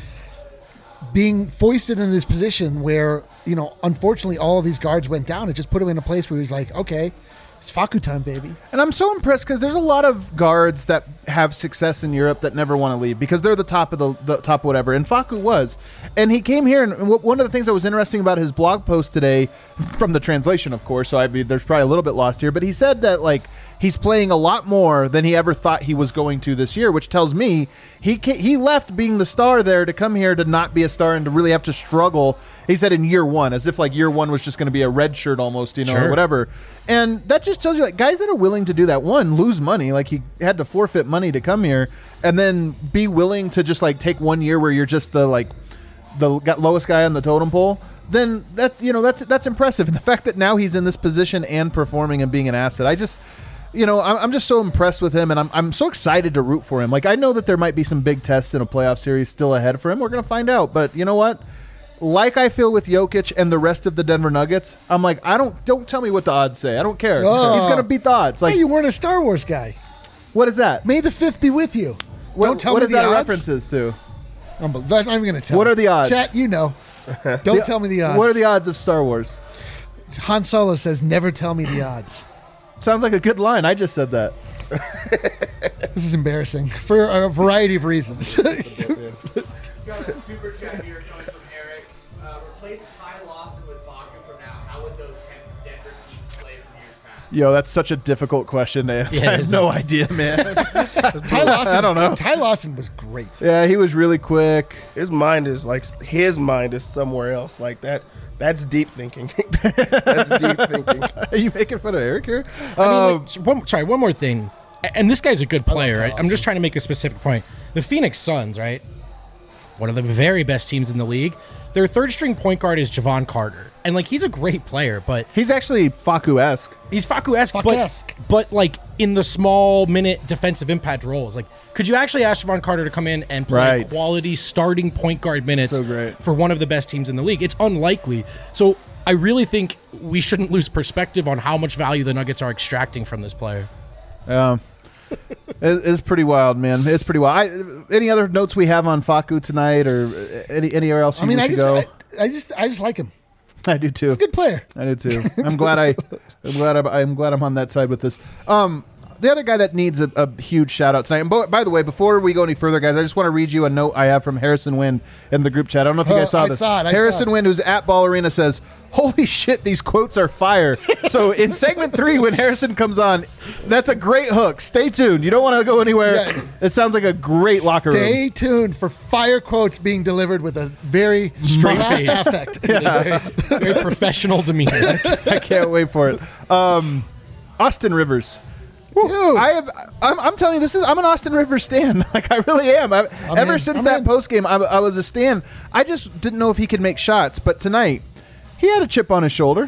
being foisted in this position where, you know, unfortunately all of these guards went down, it just put him in a place where he's like, okay, it's Facu time, baby. And I'm so impressed because there's a lot of guards that have success in Europe that never want to leave because they're the top of the, the top whatever. And Facu was. And he came here, and w- one of the things that was interesting about his blog post today, from the translation, of course, so I mean, there's probably a little bit lost here, but he said that, like, he's playing a lot more than he ever thought he was going to this year, which tells me he ca- he left being the star there to come here to not be a star and to really have to struggle. He said in year one, as if like year one was just going to be a red shirt almost, you know, Sure. or whatever. And that just tells you, like, guys that are willing to do that, one, lose money, like he had to forfeit money to come here, and then be willing to just like take one year where you're just the like the got lowest guy on the totem pole. Then that you know that's that's impressive. And the fact that now he's in this position and performing and being an asset, I just. You know, I'm I'm just so impressed with him, and I'm I'm so excited to root for him. Like, I know that there might be some big tests in a playoff series still ahead for him. We're going to find out. But you know what? Like I feel with Jokic and the rest of the Denver Nuggets, I'm like, I don't don't tell me what the odds say. I don't care. Oh. He's going to beat the odds. Like, Hey, you weren't a Star Wars guy. what is that? May the fifth be with you. What, Don't tell what me is the that odds. references to? I'm, I'm going to tell. What are the odds? Chat, you know. Don't The- tell me the odds. What are the odds of Star Wars? Han Solo says, never tell me the odds. Sounds like a good line. I just said that. This is embarrassing for a variety of reasons. Got a super chat here coming from Eric. Uh, replace Ty Lawson with Facu for now. How would those ten Denver teams play from years past? Yo, that's such a difficult question to answer. Yeah, I it have is. no idea, man. Ty Lawson, I don't know. Ty Lawson was great. Yeah, he was really quick. His mind is like his mind is somewhere else. Like that. That's deep thinking. That's deep thinking. Are you making fun of Eric here? I mean, Um, like, one, sorry, one more thing. A- And this guy's a good player. Ty Right? I'm just trying to make a specific point. The Phoenix Suns, right? one of the very best teams in the league. Their third string point guard is Javon Carter. And, like, he's a great player, but... He's actually Facu-esque. He's Facu-esque, Facu-esque. But, but, like, in the small minute defensive impact roles. Like, could you actually ask Javon Carter to come in and play Right. quality starting point guard minutes So great. for one of the best teams in the league? It's unlikely. So I really think we shouldn't lose perspective on how much value the Nuggets are extracting from this player. Um, it, it's pretty wild, man. It's pretty wild. I, any other notes we have on Facu tonight, or any anywhere else? You I mean, we I should just, go? I, I just, I just like him. I do too. He's a good player. I do too. I'm glad I, I'm glad I'm, I'm glad I'm on that side with this. Um, the other guy that needs a, a huge shout out tonight. And bo- by the way, before we go any further, guys, I just want to read you a note I have from Harrison Wind in the group chat. I don't know if you Oh, guys saw I this. saw it, I Harrison saw it. Wind, who's at Ball Arena, says, "Holy shit, these quotes are fire." So in segment three, when Harrison comes on, that's a great hook. Stay tuned. You don't want to go anywhere. Yeah. It sounds like a great locker room. Stay tuned for fire quotes being delivered with a very Straight Mahat face. affect. very, very professional demeanor. I can't wait for it. Um, Austin Rivers. Dude, I have. I'm, I'm telling you, this is. I'm an Austin Rivers stan. Like I really am. I, ever in. since I'm that in. post game, I, I was a stan. I just didn't know if he could make shots. But tonight, he had a chip on his shoulder.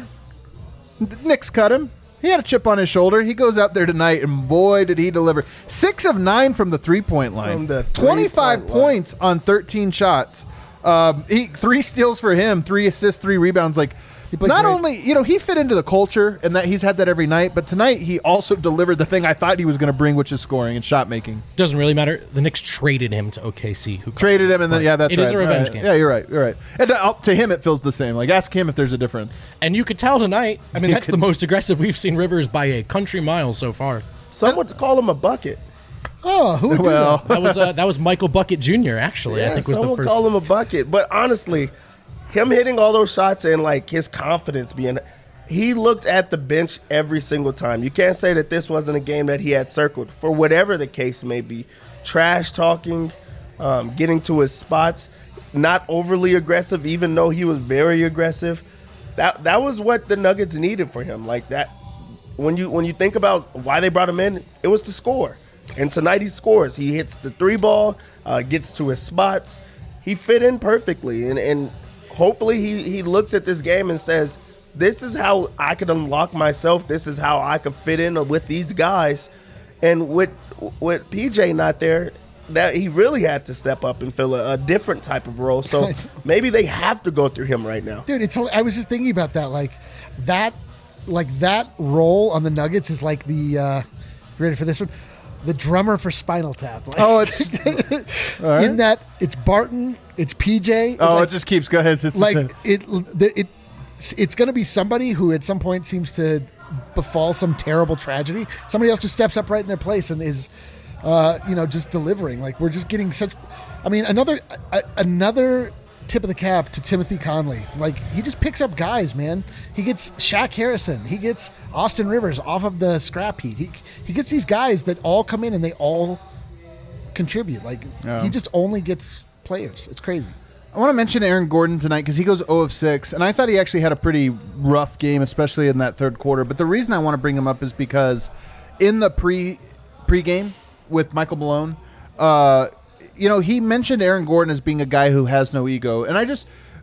Knicks cut him. He had a chip on his shoulder. He goes out there tonight, and boy, did he deliver! Six of nine from the three point line. From the Twenty-five three-point line. points on thirteen shots. Um, he three steals for him, three assists, three rebounds. Like. played Not great. only, you know, he fit into the culture and that he's had that every night, but tonight he also delivered the thing I thought he was going to bring, which is scoring and shot making. Doesn't really matter. The Knicks traded him to O K C. Who Traded him, and then, yeah, that's It right. is a revenge Right. game. Yeah, you're right. You're right. And to, to him, it feels the same. Like, ask him if there's a difference. And you could tell tonight. I mean, You that's could- the most aggressive we've seen Rivers by a country mile so far. Some would call him a bucket. Oh, who would do Well, that? That was uh, that was Michael Bucket Junior Actually, Yeah, I think was some the would first. call him a bucket. But honestly, him hitting all those shots and like his confidence being, he looked at the bench every single time. You can't say that this wasn't a game that he had circled for whatever the case may be. Trash talking, um, getting to his spots, not overly aggressive, even though he was very aggressive. That that was what the Nuggets needed for him. Like that, when you when you think about why they brought him in, it was to score. And tonight he scores. He hits the three ball, uh, gets to his spots. He fit in perfectly, and and hopefully he he looks at this game and says, this is how I could unlock myself. This is how I could fit in with these guys. And with with P J not there, that he really had to step up and fill a, a different type of role. So maybe they have to go through him right now. Dude, it's. I was just thinking about that. Like that, like that role on the Nuggets is like the. Uh, you ready for this one? The drummer for Spinal Tap. Like, oh, it's all right. in that it's Barton, it's P J. It's Oh, like, it just keeps. Go ahead. It's, it's, like it's- it. The, it it's going to be somebody who at some point seems to befall some terrible tragedy. Somebody else just steps up right in their place and is, uh, you know, just delivering. Like we're just getting such. I mean, another a, another tip of the cap to Timothy Conley. Like he just picks up guys, man. He gets Shaq Harrison. He gets Austin Rivers off of the scrap heap. He he gets these guys that all come in and they all contribute. Like Yeah. he just only gets players. It's crazy. I want to mention Aaron Gordon tonight because he goes zero of six, and I thought he actually had a pretty rough game, especially in that third quarter. But the reason I want to bring him up is because in the pre pregame with Michael Malone, uh, you know, he mentioned Aaron Gordon as being a guy who has no ego, and I just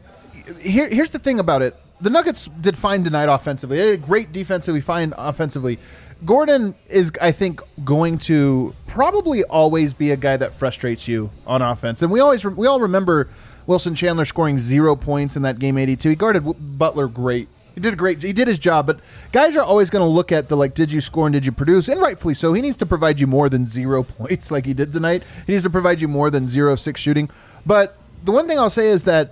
here here's the thing about it: the Nuggets did fine tonight offensively. They did great defensively, fine offensively. Gordon is, I think, going to probably always be a guy that frustrates you on offense, and we always we all remember Wilson Chandler scoring zero points in that game eighty-two. He guarded Butler great. He did a great. He did his job, but guys are always going to look at the like, did you score and did you produce? And rightfully so. He needs to provide you more than zero points like he did tonight. He needs to provide you more than zero of six shooting. But the one thing I'll say is that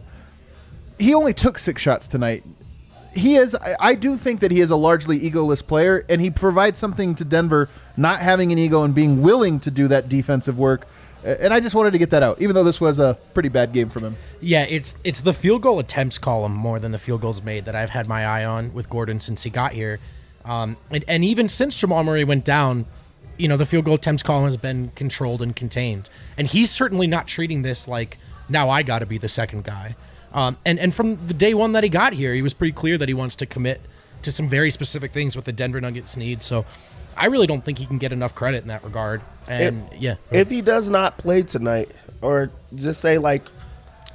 he only took six shots tonight. He is. I, I do think that he is a largely egoless player, and he provides something to Denver, not having an ego and being willing to do that defensive work. And I just wanted to get that out, even though this was a pretty bad game from him. Yeah, it's it's the field goal attempts column more than the field goals made that I've had my eye on with Gordon since he got here. Um, and, and even since Jamal Murray went down, you know, the field goal attempts column has been controlled and contained. And he's certainly not treating this like, now I got to be the second guy. Um, and, and from the day one that he got here, he was pretty clear that he wants to commit to some very specific things what the Denver Nuggets need. So I really don't think he can get enough credit in that regard. And if, yeah, if he does not play tonight, or just say like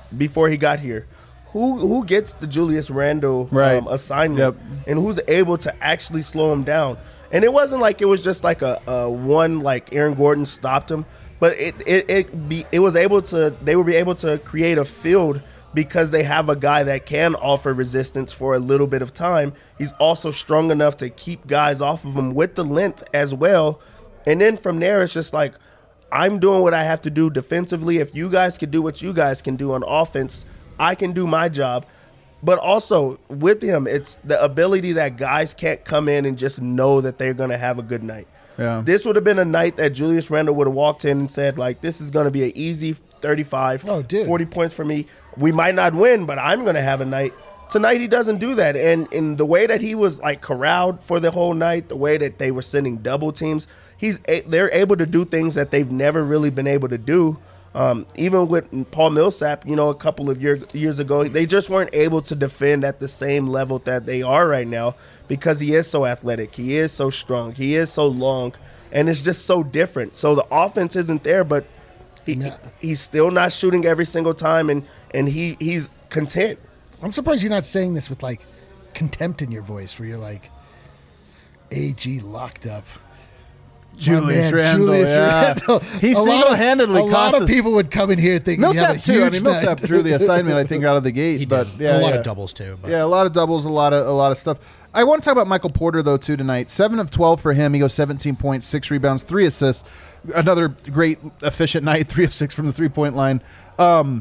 before he got here. Who who gets the Julius Randle Right. um, assignment, Yep. and who's able to actually slow him down? And it wasn't like it was just like a, a one like Aaron Gordon stopped him, but it it it, be, it was able to they would be able to create a field because they have a guy that can offer resistance for a little bit of time. He's also strong enough to keep guys off of him with the length as well. And then from there, it's just like, I'm doing what I have to do defensively. If you guys can do what you guys can do on offense, I can do my job. But also with him, it's the ability that guys can't come in and just know that they're going to have a good night. Yeah. This would have been a night that Julius Randle would have walked in and said, like, this is going to be an easy thirty-five, Oh, dude. forty points for me. We might not win, but I'm going to have a night. Tonight, he doesn't do that. And in the way that he was, like, corralled for the whole night, the way that they were sending double teams, he's a- they're able to do things that they've never really been able to do. Um, even with Paul Millsap, you know, a couple of year, years ago, they just weren't able to defend at the same level that they are right now because he is so athletic. He is so strong. He is so long. And it's just so different. So the offense isn't there, but he, No. he's still not shooting every single time, and, and he, he's content. I'm surprised you're not saying this with like contempt in your voice, where you're like, A G locked up. My Julius man, Randle, Julius yeah. Randle. He A lot of- single-handedly A lot cost of us- people would come in here thinking you have a Millsap too. I huge mean, Millsap night. drew the assignment, I think, out of the gate. He but did. yeah, a lot yeah. of doubles too. But. Yeah, a lot of doubles, a lot of a lot of stuff. I want to talk about Michael Porter though too tonight. Seven of twelve for him. He goes seventeen points, six rebounds, three assists. Another great efficient night. Three of six from the three point line. Um,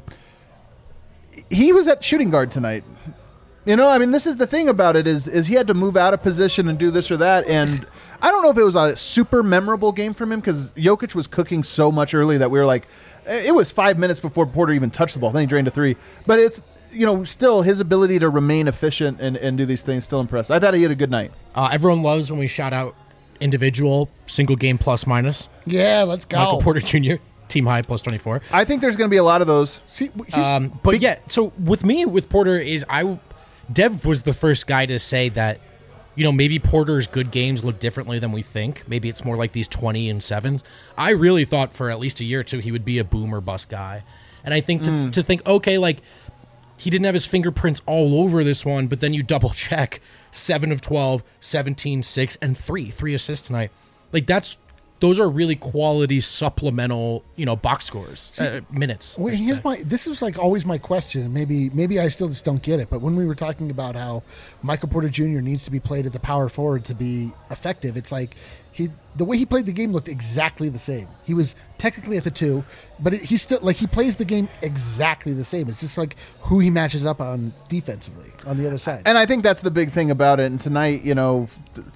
he was at shooting guard tonight. You know, I mean, this is the thing about it is is he had to move out of position and do this or that, and I don't know if it was a super memorable game from him because Jokic was cooking so much early that we were like, it was five minutes before Porter even touched the ball. Then he drained a three, but it's, you know, still his ability to remain efficient and, and do these things still impressed. I thought he had a good night. Uh, everyone loves when we shout out individual single game plus minus. Yeah, let's go. Michael Porter Junior team high plus twenty-four. I think there's going to be a lot of those. See, Um, but yeah, so with me, with Porter, is I, Dev was the first guy to say that, you know, maybe Porter's good games look differently than we think. Maybe it's more like these twenty and sevens. I really thought for at least a year or two he would be a boom or bust guy. And I think to, Mm. to think, okay, like, he didn't have his fingerprints all over this one, but then you double check seven of twelve, seventeen, six, and three, three assists tonight. Like, that's, those are really quality supplemental, you know, box scores, uh, minutes. I Well, should here's say. my. This is like always my question. and Maybe maybe I still just don't get it. But when we were talking about how Michael Porter Junior needs to be played at the power forward to be effective, it's like he the way he played the game looked exactly the same. He was technically at the two, but it, he's still like he plays the game exactly the same. It's just like who he matches up on defensively on the other side. And I think that's the big thing about it. And tonight, you know,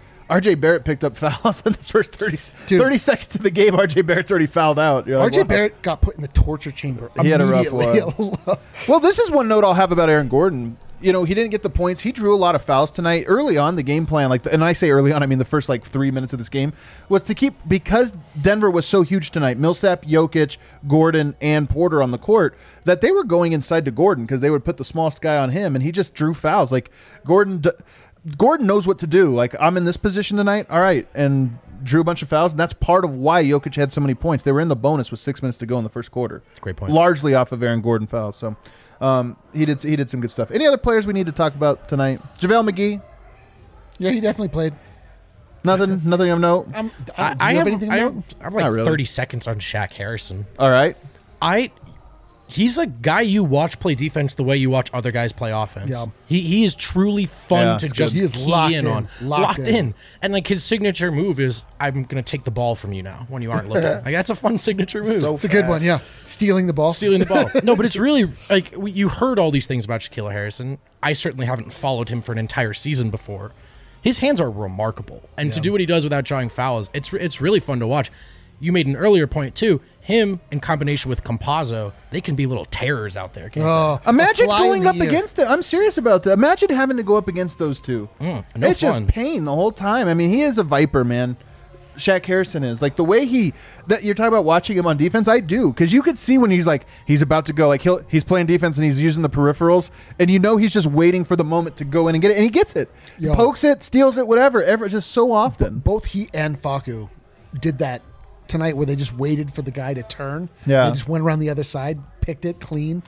R J Barrett picked up fouls in the first thirty, thirty seconds of the game. R J Barrett's already fouled out. You're like, R J wow. Barrett got put in the torture chamber. He had a rough immediately. one. Well, this is one note I'll have about Aaron Gordon. You know, he didn't get the points. He drew a lot of fouls tonight. Early on, the game plan, like, and I say early on, I mean the first like three minutes of this game, was to keep, because Denver was so huge tonight, Millsap, Jokic, Gordon, and Porter on the court, that they were going inside to Gordon because they would put the smallest guy on him, and he just drew fouls. Like, Gordon... D- Gordon knows what to do. Like, I'm in this position tonight, all right, and drew a bunch of fouls, and that's part of why Jokic had so many points. They were in the bonus with six minutes to go in the first quarter. Great point. Largely off of Aaron Gordon fouls. So um, he did he did some good stuff. Any other players we need to talk about tonight? JaVale McGee? Yeah, he definitely played. Nothing, nothing of note. Um, I, do I you have, anything I to have, note? I have like Not really. thirty seconds on Shaq Harrison. All right. I he's a guy you watch play defense the way you watch other guys play offense. Yeah. He he is truly fun Yeah, to it's just good. He is key locked in, in, on. locked Locked, in. in. And like his signature move is I'm gonna take the ball from you now when you aren't looking. Like that's a fun signature move. So It's a good one, fast. yeah. Stealing the ball. Stealing the ball. No, but it's really like we, you heard all these things about Shaquille Harrison. I certainly haven't followed him for an entire season before. His hands are remarkable, and to do what he does without drawing fouls, it's it's really fun to watch. You made an earlier point too. Him in combination with Campazzo, they can be little terrors out there. Can't Oh, Imagine a fly in going the up ear. against them. I'm serious about that. Imagine having to go up against those two. Mm, no it's fun. just pain the whole time. I mean, he is a viper, man. Shaq Harrison is like the way he that you're talking about watching him on defense. I do, because you could see when he's like he's about to go, like he'll he's playing defense and he's using the peripherals, and you know he's just waiting for the moment to go in and get it, and he gets it, Yo. pokes it, steals it, whatever. Ever just so often. Both he and Facu did that tonight, where they just waited for the guy to turn. Yeah. They just went around the other side, picked it clean.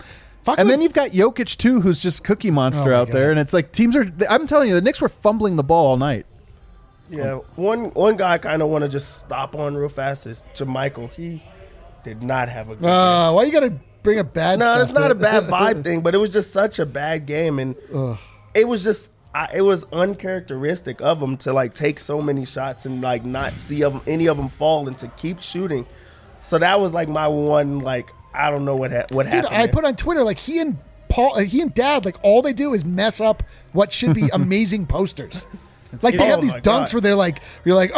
Fuck and with- then you've got Jokic too, who's just Cookie Monster Oh my out there, God. and it's like teams are. I'm telling you, the Knicks were fumbling the ball all night. Yeah, one one guy I kind of want to just stop on real fast is JaMychal. He did not have a good game. Uh, why you got to bring a bad No, stuff it's not to a bad it? vibe thing, but it was just such a bad game, and Ugh. it was just I, it was uncharacteristic of him to like take so many shots and like not see of 'em- any of them fall and to keep shooting. So that was like my one like I don't know what ha- what Dude, happened. I there. put on Twitter like he and Paul, uh, he and Dad, like all they do is mess up what should be amazing posters. Like they Oh have these my dunks God. where they're like, you're like,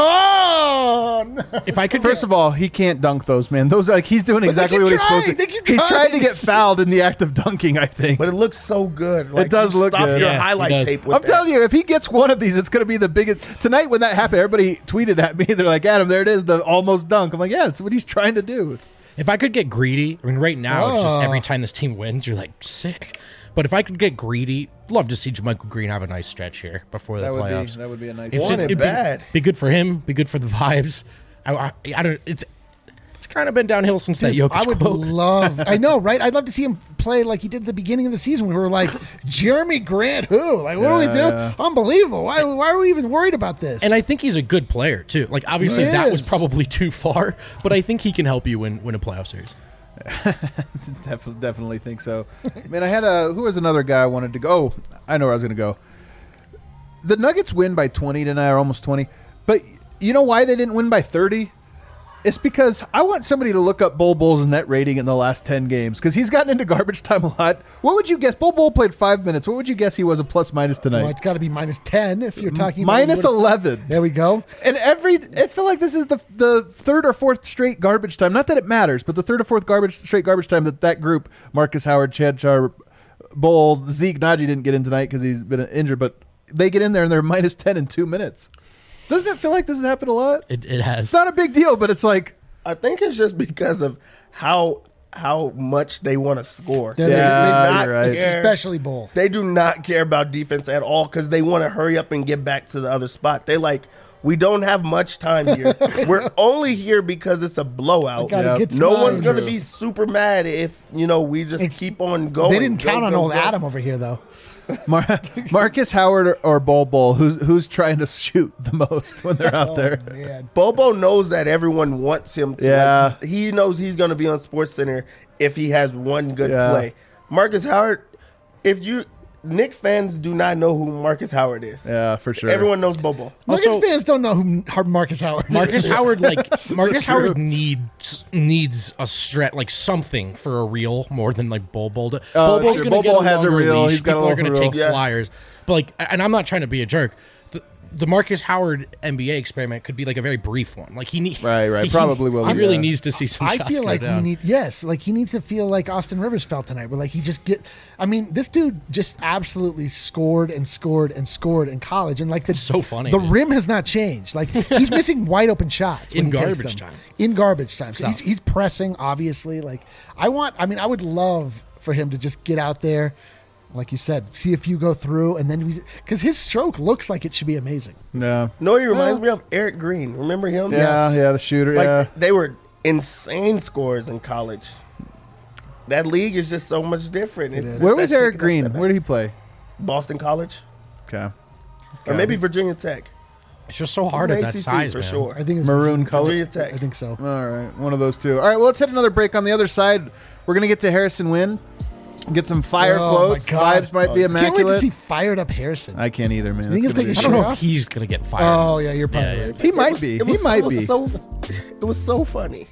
oh. no." If I could, First of all, he can't dunk those, man. Those like he's doing they exactly keep what he's trying. supposed to. They keep He's trying. trying to get fouled in the act of dunking. I think. But it looks so good. Like, does you look stop good. Your Yeah, it highlight does. tape. With I'm that. telling you, if he gets one of these, it's going to be the biggest. Tonight, when that happened, everybody tweeted at me. They're like, "Adam, there it is, the almost dunk." I'm like, "Yeah, it's what he's trying to do." if I could get greedy, I mean, right now it's Oh. just every time this team wins, you're like sick. But if I could get greedy, love to see JaMychal Green have a nice stretch here before the That would be playoffs. that would be a nice. It's Want just- it it'd bad. Be, be good for him. Be good for the vibes. I, I, I don't. It's it's kind of been downhill since that Jokic I would quote. love, I know, right? I'd love to see him play like he did at the beginning of the season. We were like, Jeremy Grant, who? Like, what do we do? Yeah. Unbelievable. Why, why are we even worried about this? And I think he's a good player too. Like obviously He that was is. probably too far, but I think he can help you win win a playoff series. Definitely, definitely think so. Man, I had a who was another guy I wanted to go. Oh, I know where I was going to go. The Nuggets win by twenty tonight, or almost twenty. But you know why they didn't win by thirty? It's because I want somebody to look up Bol Bol's net rating in the last ten games because he's gotten into garbage time a lot. What would you guess? Bol Bol played five minutes. What would you guess he was a plus minus tonight? well, it's got to be minus ten if you're talking Minus about eleven. There we go. And every, I feel like this is the the third or fourth straight garbage time. Not that it matters, but the third or fourth garbage straight garbage time that that group, Marcus Howard, Chad Char, Bowl, Zeke Naji didn't get in tonight because he's been injured, but they get in there and they're minus ten in two minutes. Doesn't it feel like this has happened a lot? It, it has. It's not a big deal, but it's like I think it's just because of how how much they want to score. They're- They do Yeah, not you're right. care- Especially Bull. They do not care about defense at all because they want to hurry up and get back to the other spot. They like, we don't have much time here. We're only here because it's a blowout. Gotta Yep. get some No one's irons. going to be super mad if, you know, we just It's- keep on going. They didn't Go, count on go, old go. Adam over here, though. Mar- Marcus Howard or, or Bol Bol, who's who's trying to shoot the most when they're out Oh, there. man. Bobo knows that everyone wants him to. Yeah. Like, he knows he's going to be on SportsCenter if he has one good Yeah. play. Marcus Howard, if you Knicks fans do not know who Marcus Howard is. Yeah, for sure. Everyone knows Bobo. Nuggets Also- fans don't know who Har- Marcus Howard is. Marcus Howard, like Marcus true. Howard needs needs a stretch, like something for a reel more than like Bol Bol. Oh, Bol Bol's sure. gonna Bol get Bol a has a longer reel. leash. He's got a People are little gonna reel. take Yeah. flyers, but like, and I'm not trying to be a jerk. The, the Marcus Howard N B A experiment could be like a very brief one. Like he need, Right, right. he- Probably will He be, really yeah. needs to see some I shots feel go like down. we need yes, like he needs to feel like Austin Rivers felt tonight, where like he just get. I mean, this dude just absolutely scored and scored and scored in college, and like the so funny, The dude. rim has not changed. Like he's missing wide open shots when In he takes garbage them. time. In garbage time, so Stop. he's, he's pressing. Obviously, like I want. I mean, I would love for him to just get out there. Like you said, see if you go through, and then we because his stroke looks like it should be amazing. No. No, he reminds me of Eric Green. Remember him? Yeah, yeah, the shooter. Like yeah. they were insane scores in college. That league is just so much different. It's just Where that was Eric taking a Green? step back. Where did he play? Boston College, Okay. or maybe Virginia Tech. It's just so hard He's at an that A C C size, for man. sure. I think it's Maroon color. Virginia Tech. I think so. All right, one of those two. All right, well, let's hit another break. On the other side, we're gonna get to Harrison Wynn, get some fire Oh, quotes. my God. Vibes might be Can't wait to immaculate. see fired up Harrison. I can't either, man. You think It's he'll gonna take be a I don't shot? know if he's gonna get fired. Oh yeah, you're probably Yeah, right. He might was- be. it was- he might it was be. So, it was so funny.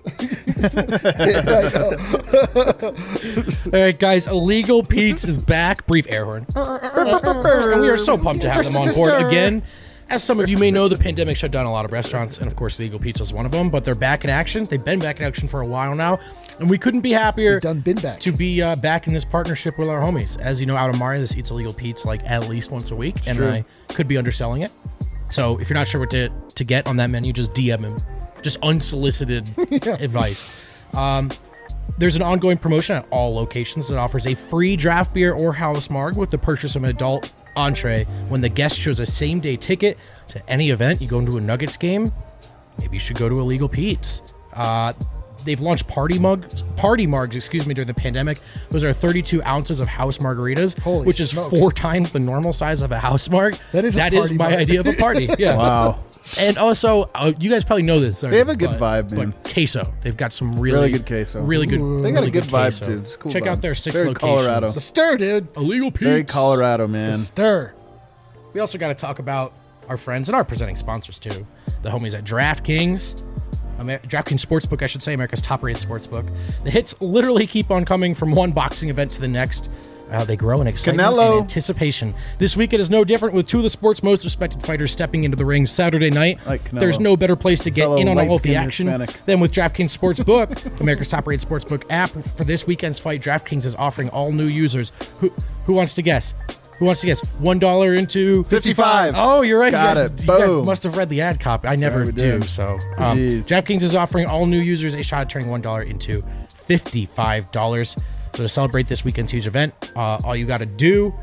All right, guys, Illegal Pete's is back. Brief air horn. And we are so pumped to have them on board again. As some of you may know, the pandemic shut down a lot of restaurants, and of course, Illegal Pizza is one of them. But they're back in action. They've been back in action for a while now, and we couldn't be happier Done been back. to be uh, back in this partnership with our homies. As you know, out of Mario, this eats Illegal Pete's like at least once a week, and true. I could be underselling it. So if you're not sure what to to get on that menu, just D M him. Just unsolicited advice. Um, there's an ongoing promotion at all locations that offers a free draft beer or house marg with the purchase of an adult entree when the guest shows a same day ticket to any event. You go into a Nuggets game, maybe you should go to Illegal Pete's. Uh, they've launched party mugs, party mugs, excuse me, during the pandemic. Those are thirty-two ounces of house margaritas, Holy which is smokes. four times the normal size of a house marg. That is a that is party my mug. idea of a party. Yeah. Wow. And also, uh, you guys probably know this. They have a good but- vibe, man. But queso, they've got some really, Really good queso. really good. Ooh. They got a really good vibe, queso. too. It's a cool Check vibe. out their six Very locations. Colorado. The stir, dude. Illegal Pete's. Very Colorado, man. The stir. We also got to talk about our friends and our presenting sponsors too. The homies at DraftKings, Amer- DraftKings Sportsbook, I should say, America's top-rated sportsbook. The hits literally keep on coming from one boxing event to the next. Uh, they grow in excitement Canelo. and anticipation. This weekend is no different, with two of the sport's most respected fighters stepping into the ring Saturday night. Like Canelo. There's no better place to get Fellow in on all of the light-skinned action Hispanic. than with DraftKings Sportsbook, America's top-rated sportsbook app. For this weekend's fight, DraftKings is offering all new users. Who who wants to guess? Who wants to guess? One dollar into fifty-five. Oh, you're right. Got you it. guys, you guys Boom. must have read the ad copy. I never we do. did. So, um, Jeez. DraftKings is offering all new users a shot at turning one dollar into fifty-five dollars. So to celebrate this weekend's huge event, uh, all you got to do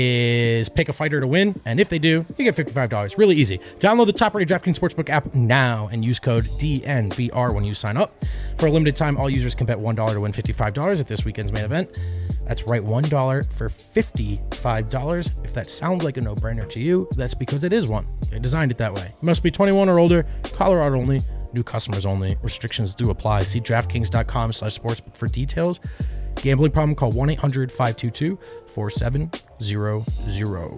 is pick a fighter to win, and if they do, you get fifty-five dollars. Really easy. Download the top-rated DraftKings Sportsbook app now and use code D N V R when you sign up. For a limited time, all users can bet one dollar to win fifty-five dollars at this weekend's main event. That's right, one dollar for fifty-five dollars. If that sounds like a no-brainer to you, that's because it is one. They designed it that way. You must be twenty-one or older, Colorado only, new customers only. Restrictions do apply. See DraftKings.com slash sportsbook for details. Gambling problem, call one eight hundred five two two four seven zero zero.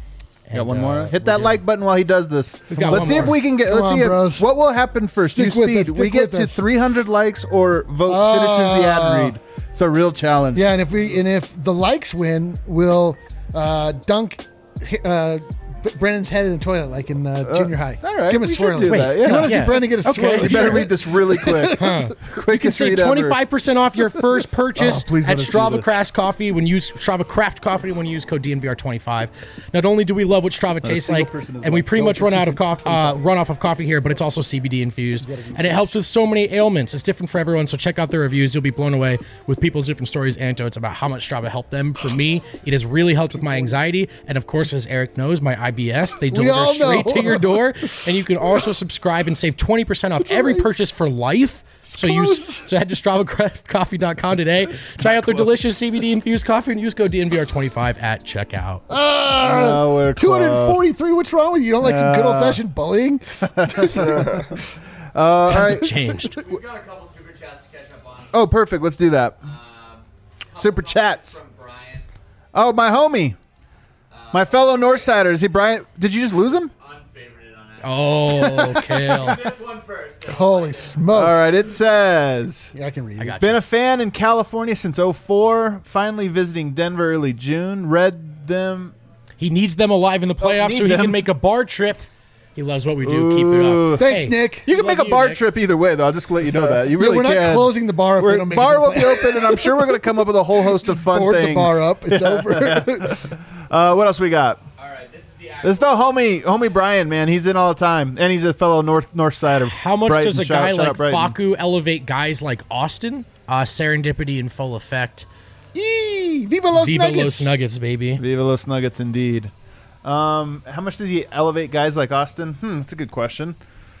Got one more. uh, Hit that like button while he does this. got Let's one see if more. we can get. Come Let's on, see if, bros. what will happen first. Stick you with speed. us, we stick get with to us. three hundred likes or vote finishes the ad read. It's a real challenge. Yeah, and if we and if the likes win, we'll uh, dunk uh, Brennan's head in the toilet like in uh, junior high. all right, Give him a we should swirl. do Wait, that, you yeah. want to Yeah. see Brennan get a Okay, swirl? You better read this really quick. You Quickest can save read ever. twenty-five percent off your first purchase Oh, please at let us do Strava this. Craft Coffee when you use Strava Craft Coffee when you use code D N V R twenty-five. Not only do we love what Strava tastes single like, person is and we like pretty much sold run for out of coffee, uh, run off of coffee here, but it's also C B D infused, and it helps with so many ailments. It's different for everyone, so check out the reviews. You'll be blown away with people's different stories, anecdotes about how much Strava helped them. For me, it has really helped with my anxiety, and of course, as Eric knows, my I B S. They deliver all straight know. to your door, and you can also subscribe and save twenty percent off every purchase for life. So use so head to strava craft coffee dot com today. Try out their delicious C B D infused coffee and use code D N V R twenty-five at checkout. Oh, we're two hundred forty-three. What's wrong with you? You don't like some good Uh, old fashioned bullying? Uh, all right. Changed. We've got a couple super chats to catch up on. Oh, perfect. Let's do that. Um, Super chats. From Brian. Oh, my homie, my fellow Northsider. Is he Brian? Did you just lose him? Unfavorited on that. Oh, Kale. This one first. So Holy smokes! All right. It says. Yeah, I can read. I it. got Been a fan in California since oh four. Finally visiting Denver early June. Read them. He needs them alive in the playoffs need so he them. can make a bar trip. He loves what we do. Keep it Ooh. up. Thanks, Hey, Nick. You can love make a you, bar Nick. trip either way, though. I'll just let you know that. You Yeah, really we're not can. closing the bar if we We're- don't make bar it will be open, and I'm sure we're going to come up with a whole host of fun Board things. the bar up. It's over. Uh, what else we got? all right, this is the This is the homie, homie Brian, man. He's in all the time, and he's a fellow North North Sider. How much Brighton. does a Shout- guy shout like out Brighton. Faku elevate guys like Austin? Uh, serendipity in full effect. Eee, Viva Los Viva Nuggets. Los Nuggets, baby. Viva Los Nuggets, indeed. Um, how much does he elevate guys like Austin? Hmm, that's a good question.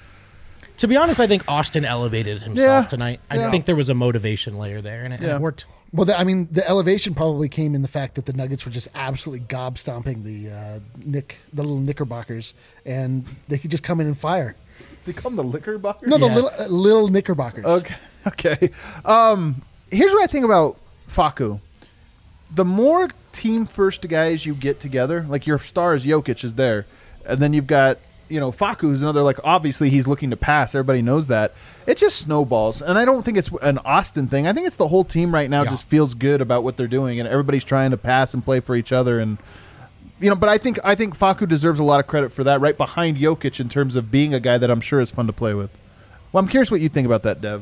To be honest, I think Austin elevated himself Yeah. tonight. I Yeah. think there was a motivation layer there, and it, and Yeah. it worked. Well, the, I mean, the elevation probably came in the fact that the Nuggets were just absolutely gob stomping the uh, Nick, the little Knickerbockers, and they could just come in and fire. They call them the liquor buckers? No, the Yeah. little uh, little Knickerbockers. Okay. Okay. Um, here's what I think about Faku. The more team first guys you get together, like your stars, Jokic is there, and then you've got, you know, Faku, who's another, like, obviously he's looking to pass. Everybody knows that. It just snowballs. And I don't think it's an Austin thing. I think it's the whole team right now Yeah. just feels good about what they're doing, and everybody's trying to pass and play for each other. And, you know, but I think I think Faku deserves a lot of credit for that, right behind Jokic in terms of being a guy that I'm sure is fun to play with. Well, I'm curious what you think about that, Dev.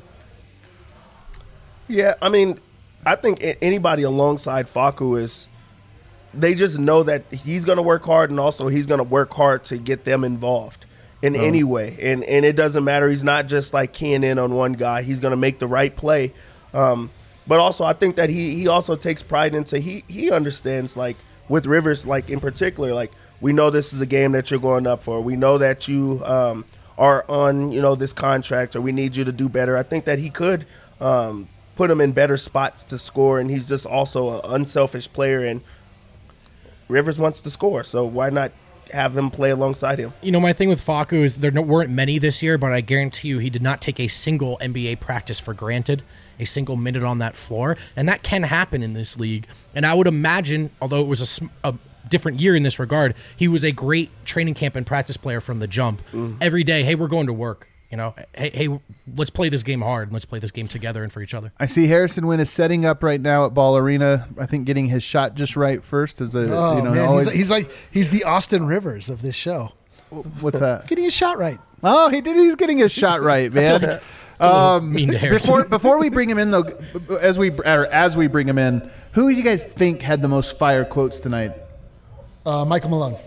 Yeah, I mean, I think a- anybody alongside Faku is, they just know that he's going to work hard, and also he's going to work hard to get them involved in Oh. any way. And and it doesn't matter. He's not just like keying in on one guy. He's going to make the right play. Um, but also, I think that he he also takes pride into he he understands, like with Rivers, like in particular, like we know this is a game that you're going up for. We know that you um, are on, you know, this contract, or we need you to do better. I think that he could um, put him in better spots to score, and he's just also an unselfish player, and Rivers wants to score, so why not have him play alongside him? You know, my thing with Facu is there weren't many this year, but I guarantee you he did not take a single N B A practice for granted, a single minute on that floor, and that can happen in this league. And I would imagine, although it was a, sm- a different year in this regard, he was a great training camp and practice player from the jump. Mm. Every day, hey, we're going to work. You know, hey, hey, let's play this game hard. Let's play this game together and for each other. I see Harrison Wynn is setting up right now at Ball Arena. I think getting his shot just right first is a Oh you know man, always, he's, he's like he's the Austin Rivers of this show. What's that? Getting his shot right. Oh, he did. He's getting his shot right, man. um, mean to Harrison. before before we bring him in though, as we or as we bring him in, who do you guys think had the most fire quotes tonight? Uh, Michael Malone.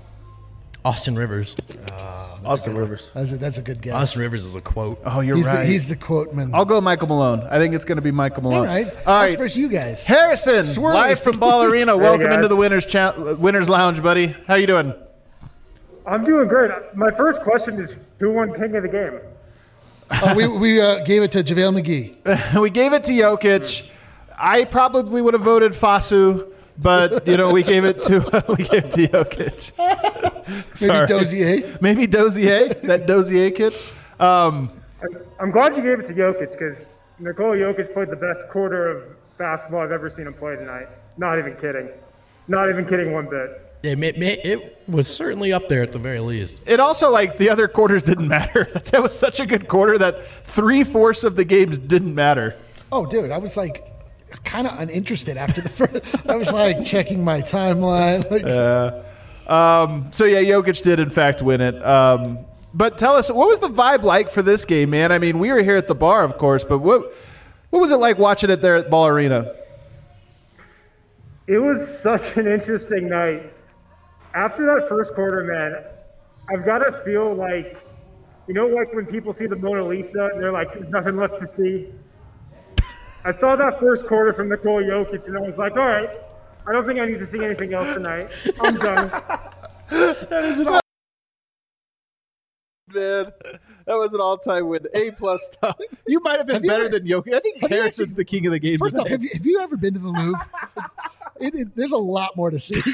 Austin Rivers. Uh, Austin Rivers. That's a, that's a good guess. Austin Rivers is a quote. Oh, you're he's right. The, he's the quote man. I'll go Michael Malone. I think it's going to be Michael Malone. All right. All That's right. versus you guys. Harrison, Swirly. live from Ball Arena. Hey, Welcome guys. into the winners cha- winners lounge, buddy. How you doing? I'm doing great. My first question is, who won King of the Game? Uh, we we uh, gave it to JaVale McGee. We gave it to Jokic. I probably would have voted Fasu, but you know we gave it to we gave it to Jokic. Maybe Dozier. Maybe Dozier, that Dozier kid. Um, I'm- I'm glad you gave it to Jokic because Nikola Jokic played the best quarter of basketball I've ever seen him play tonight. Not even kidding. Not even kidding one bit. It, it, it was certainly up there at the very least. It also, like, the other quarters didn't matter. That was such a good quarter that three-fourths of the games didn't matter. Oh, dude, I was like kind of uninterested after the first. I was like checking my timeline. Like, Uh, um, so, yeah, Jokic did, in fact, win it. Um, but tell us, what was the vibe like for this game, man? I mean, we were here at the bar, of course, but what what was it like watching it there at Ball Arena? It was such an interesting night. After that first quarter, man, I've got to feel like, you know, like when people see the Mona Lisa and they're like, there's nothing left to see. I saw that first quarter from Nikola Jokic and I was like, all right, I don't think I need to see anything else tonight. I'm done. That is an all- Man, that was an all-time win. A plus stuff. You might have been Have you better ever- than Jokic. I think have you Harrison's actually- the king of the game. First off, tonight. have you, have you ever been to the Louvre? It, it, there's a lot more to see.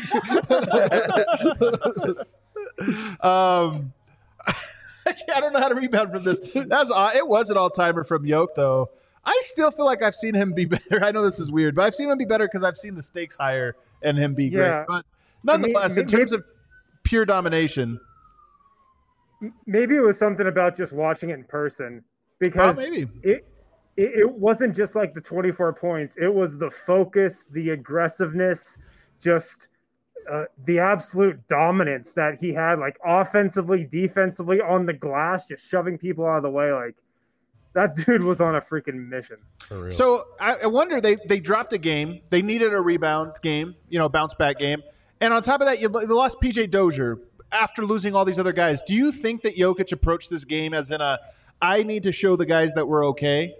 um, I don't know how to rebound from this. That's uh, it was an all-timer from Yoke, though. I still feel like I've seen him be better. I know this is weird, but I've seen him be better because I've seen the stakes higher and him be Yeah. great. But nonetheless, I mean, in terms of pure domination, Maybe it was something about just watching it in person because Oh, maybe. it, it it wasn't just like the twenty-four points. It was the focus, the aggressiveness, just uh, the absolute dominance that he had, like offensively, defensively, on the glass, just shoving people out of the way. Like that dude was on a freaking mission. For real. So I, I wonder they they dropped a game. They needed a rebound game, you know, bounce back game, and on top of that, you, you lost P J Dozier after losing all these other guys. Do you think that Jokic approached this game as in a I need to show the guys that we're okay?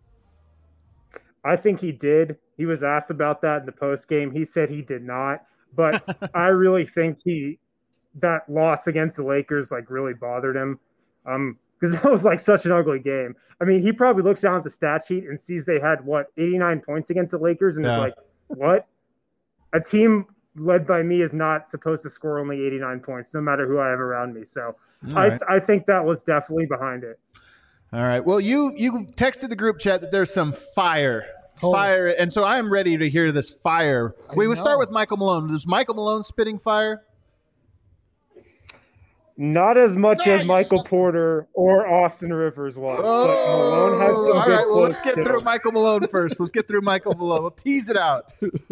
I think he did. He was asked about that in the post game. He said he did not, but I really think he that loss against the Lakers like really bothered him. Um, because that was like such an ugly game. I mean, he probably looks down at the stat sheet and sees they had what eighty-nine points against the Lakers, and Yeah. is like, "What? A team led by me is not supposed to score only eighty-nine points, no matter who I have around me." So, All I right. I think that was definitely behind it. All right. Well, you you texted the group chat that there's some fire, Oh. fire, and so I am ready to hear this fire. I we would start know. with Michael Malone. Is Michael Malone spitting fire? Not as much Nice. as Michael Porter or Austin Rivers was. but Malone had some Oh, all good right. Well, let's quotes, get too. through Michael Malone first. Let's get through Michael Malone. We'll tease it out.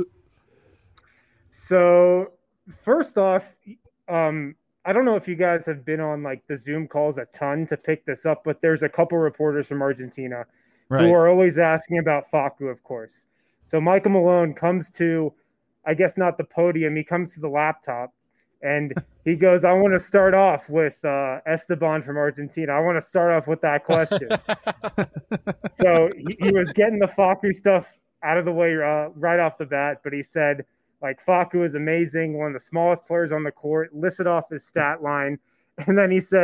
So, first off, um, I don't know if you guys have been on like the Zoom calls a ton to pick this up, but there's a couple reporters from Argentina Right. who are always asking about Facu, of course. So Michael Malone comes to, I guess not the podium, he comes to the laptop and he goes, I want to start off with uh, Esteban from Argentina. I want to start off with that question. So he, he was getting the Facu stuff out of the way uh, right off the bat, but he said, like, Facu is amazing, one of the smallest players on the court, listed off his stat line. And then he said,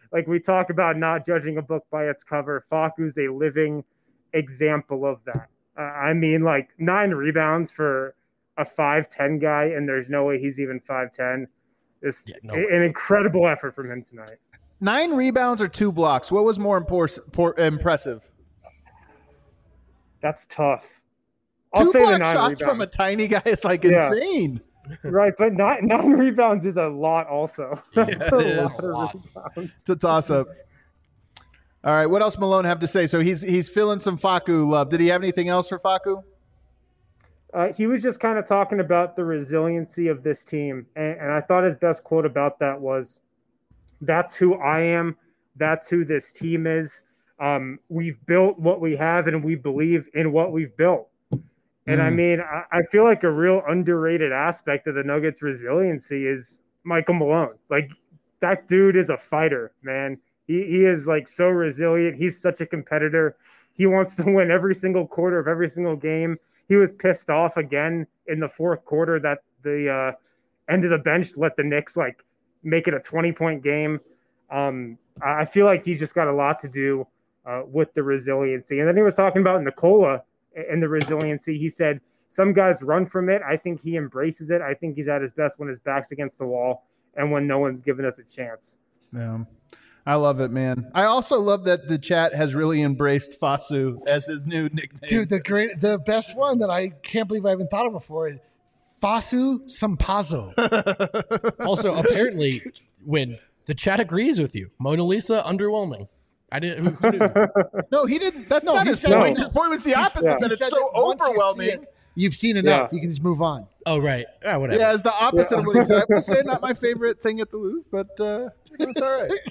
like we talk about not judging a book by its cover. Facu's a living example of that. Uh, I mean, like nine rebounds for a five ten guy, and there's no way he's even five ten. It's yeah, no an incredible effort from him tonight. Nine rebounds or two blocks? What was more impor- por- impressive? That's tough. I'll two say block the nine shots rebounds. from a tiny guy is like Yeah. insane. Right, but nine, nine rebounds is a lot also. That's Yeah, a it is lot a of lot. rebounds. It's a toss-up. All right, what else Malone have to say? So he's he's feeling some Facu love. Did he have anything else for Facu? Uh, he was just kind of talking about the resiliency of this team. And, and I thought his best quote about that was, that's who I am. That's who this team is. Um, we've built what we have, and we believe in what we've built. And Mm. I mean, I, I feel like a real underrated aspect of the Nuggets' resiliency is Michael Malone. Like, that dude is a fighter, man. He, he is, like, so resilient. He's such a competitor. He wants to win every single quarter of every single game. He was pissed off again in the fourth quarter that the uh, end of the bench let the Knicks like make it a twenty-point game. Um, I feel like he just got a lot to do uh, with the resiliency. And then he was talking about Nikola and the resiliency. He said some guys run from it. I think he embraces it. I think he's at his best when his back's against the wall and when no one's giving us a chance. Yeah. I love it, man. I also love that the chat has really embraced Fasu as his new nickname. Dude, the great, the best one that I can't believe I haven't thought of before is Fasu Sampazo. Also, apparently, when the chat agrees with you, Mona Lisa underwhelming. I didn't. Who, who knew? No, he didn't. That's No, not he his said- point. no. His point was the He- opposite. yeah. That He it's said so that once you see overwhelming. it, you've seen enough. You can just move on. Oh, right. Ah, whatever. Yeah, it's the opposite Yeah. of what he said. I would say not my favorite thing at the Louvre, but uh, it's all right.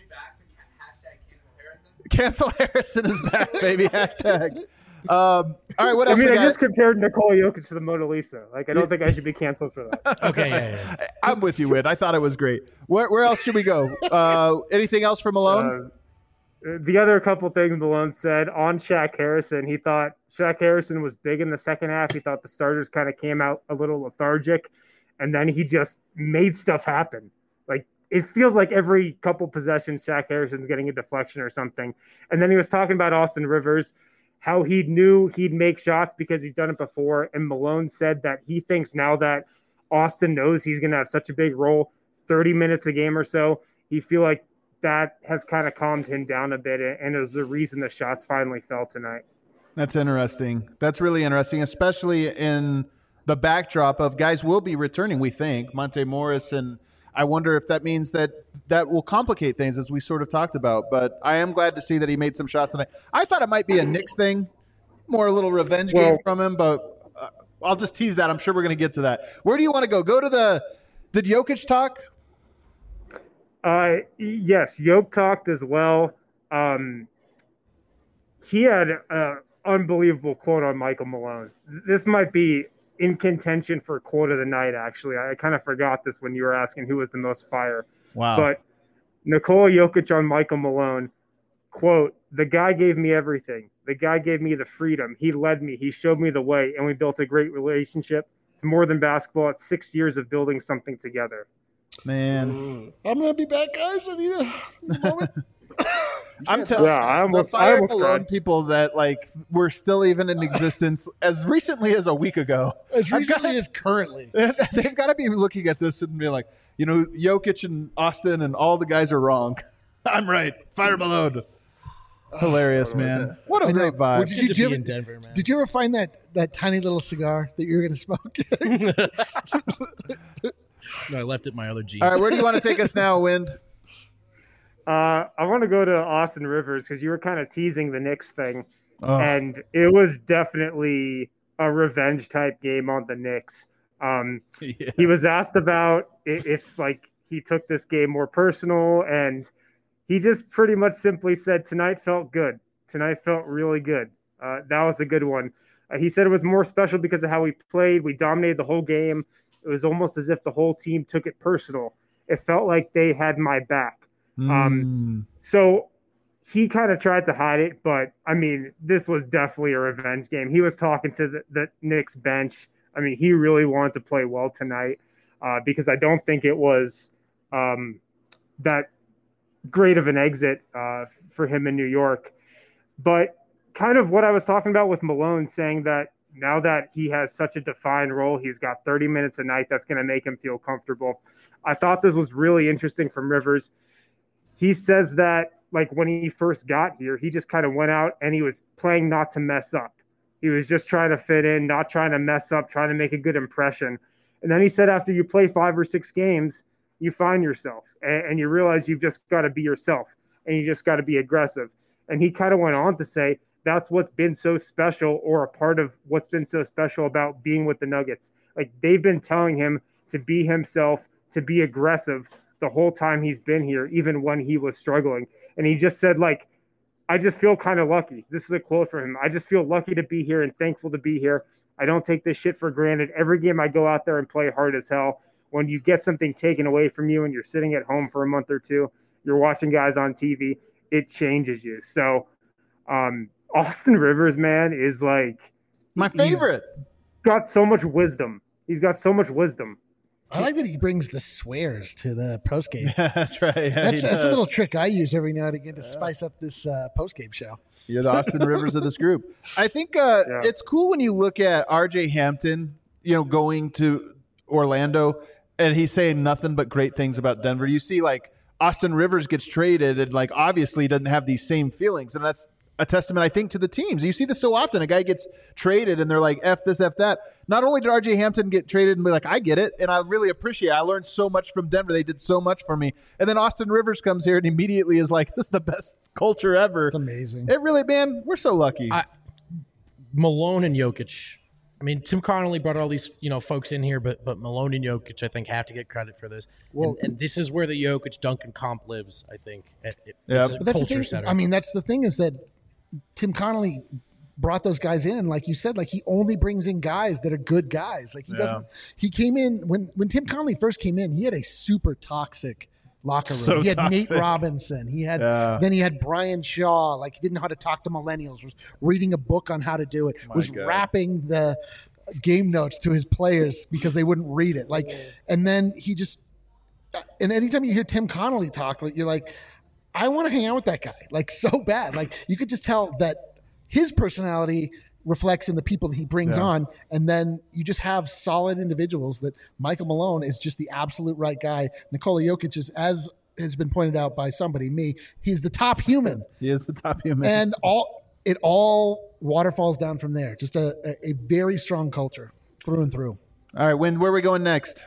Cancel Harrison is back, baby. Hashtag. Um, all right, what else I mean, we I got? just compared Nikola Jokic to the Mona Lisa. Like, I don't think I should be canceled for that. Okay, yeah, yeah. I'm with you, Wid. I thought it was great. Where, where else should we go? Uh, anything else for Malone? Uh, the other couple things Malone said on Shaq Harrison, he thought Shaq Harrison was big in the second half. He thought the starters kind of came out a little lethargic, and then he just made stuff happen. Like, it feels like every couple possessions, Shaq Harrison's getting a deflection or something. And then he was talking about Austin Rivers, how he knew he'd make shots because he's done it before. And Malone said that he thinks now that Austin knows he's going to have such a big role, thirty minutes a game or so, he feel like that has kind of calmed him down a bit, and it was the reason the shots finally fell tonight. That's interesting. That's really interesting, especially in the backdrop of guys will be returning, we think. Monte Morris, and I wonder if that means that that will complicate things, as we sort of talked about. But I am glad to see that he made some shots tonight. I thought it might be a Knicks thing, more a little revenge Well- game from him, but uh, I'll just tease that. I'm sure we're going to get to that. Where do you want to go? Go to the – did Jokic talk? Uh, yes, Yoke talked as well. Um, he had an unbelievable quote on Michael Malone. This might be in contention for quote of the night, actually. I kind of forgot this when you were asking who was the most fire. Wow. But Nikola Jokic on Michael Malone, quote, "The guy gave me everything. The guy gave me the freedom. He led me. He showed me the way, and we built a great relationship. It's more than basketball. It's six years of building something together." Man. I'm going to be back, guys. I need a moment. I'm telling Yeah, I almost- the I Fire almost Malone cried. people that like were still even in existence as recently as a week ago. As I've recently got- as currently. They've got to be looking at this and be like, you know, Jokic and Austin and all the guys are wrong. I'm right. Fire Malone. Hilarious, man. What a I know. great vibe. Well, did, you, Good to did, you be ever, in Denver, man. did you ever find that, that tiny little cigar that you were going to smoke? No, I left it in my other jeans. All right, where do you want to take us now, Wind? Uh, I want to go to Austin Rivers because you were kind of teasing the Knicks thing, Oh. and it was definitely a revenge type game on the Knicks. Um, Yeah. He was asked about i- if like he took this game more personal, and he just pretty much simply said, "Tonight felt good. Tonight felt really good. Uh, that was a good one." Uh, he said it was more special because of how we played. We dominated the whole game. It was almost as if the whole team took it personal. It felt like they had my back. Um, so he kind of tried to hide it, but I mean, this was definitely a revenge game. He was talking to the, the Knicks bench. I mean, he really wanted to play well tonight uh, because I don't think it was um, that great of an exit uh, for him in New York. But kind of what I was talking about with Malone, saying that now that he has such a defined role, he's got thirty minutes a night that's going to make him feel comfortable. I thought this was really interesting from Rivers. He says that, like, when he first got here, he just kind of went out and he was playing not to mess up. He was just trying to fit in, not trying to mess up, trying to make a good impression. And then he said after you play five or six games, you find yourself and, and you realize you've just got to be yourself and you just got to be aggressive. And he kind of went on to say that's what's been so special, or a part of what's been so special about being with the Nuggets. Like, they've been telling him to be himself, to be aggressive the whole time he's been here, even when he was struggling. And he just said, like, I just feel kind of lucky. This is a quote from him. I just feel lucky to be here and thankful to be here. I don't take this shit for granted. Every game I go out there and play hard as hell. When you get something taken away from you and you're sitting at home for a month or two, you're watching guys on T V, it changes you. So um, Austin Rivers, man, is like my favorite. Got so much wisdom. He's got so much wisdom. I like that he brings the swears to the postgame. Yeah, that's right. Yeah, that's, he that's a does. little trick I use every now and again to spice up this uh, postgame show. You're the Austin Rivers of this group. I think uh, Yeah. it's cool when you look at R J Hampton, you know, going to Orlando, and he's saying nothing but great things about Denver. You see, like, Austin Rivers gets traded and, like, obviously doesn't have these same feelings, and that's a testament, I think, to the teams. You see this so often. A guy gets traded and they're like, F this, F that. Not only did R J Hampton get traded and be like, I get it, and I really appreciate it. I learned so much from Denver. They did so much for me. And then Austin Rivers comes here and immediately is like, this is the best culture ever. It's amazing. It really, man, we're so lucky. I, Malone and Jokic. I mean, Tim Connolly brought all these, you know, folks in here, but but Malone and Jokic, I think, have to get credit for this. Well- and, and this is where the Jokic Duncan comp lives, I think. It, it, Yeah. It's a But that's the culture thing. setter. I mean, that's the thing is that Tim Connolly brought those guys in, like you said, like he only brings in guys that are good guys. Like he Yeah. doesn't. He came in when when Tim Connolly first came in. He had a super toxic locker room. So he had Nate toxic. Robinson. He had Yeah. then he had Brian Shaw. Like he didn't know how to talk to millennials. Was reading a book on how to do it. My was God. rapping the game notes to his players because they wouldn't read it. Like, and then he just. And anytime you hear Tim Connolly talk, like you're like, I want to hang out with that guy, like so bad. Like you could just tell that his personality reflects in the people that he brings Yeah. on, and then you just have solid individuals. That Michael Malone is just the absolute right guy. Nikola Jokic is, as has been pointed out by somebody, me, he's the top human, He is the top human. and all it all waterfalls down from there. Just a, a, a very strong culture through and through. All right, when where are we going next?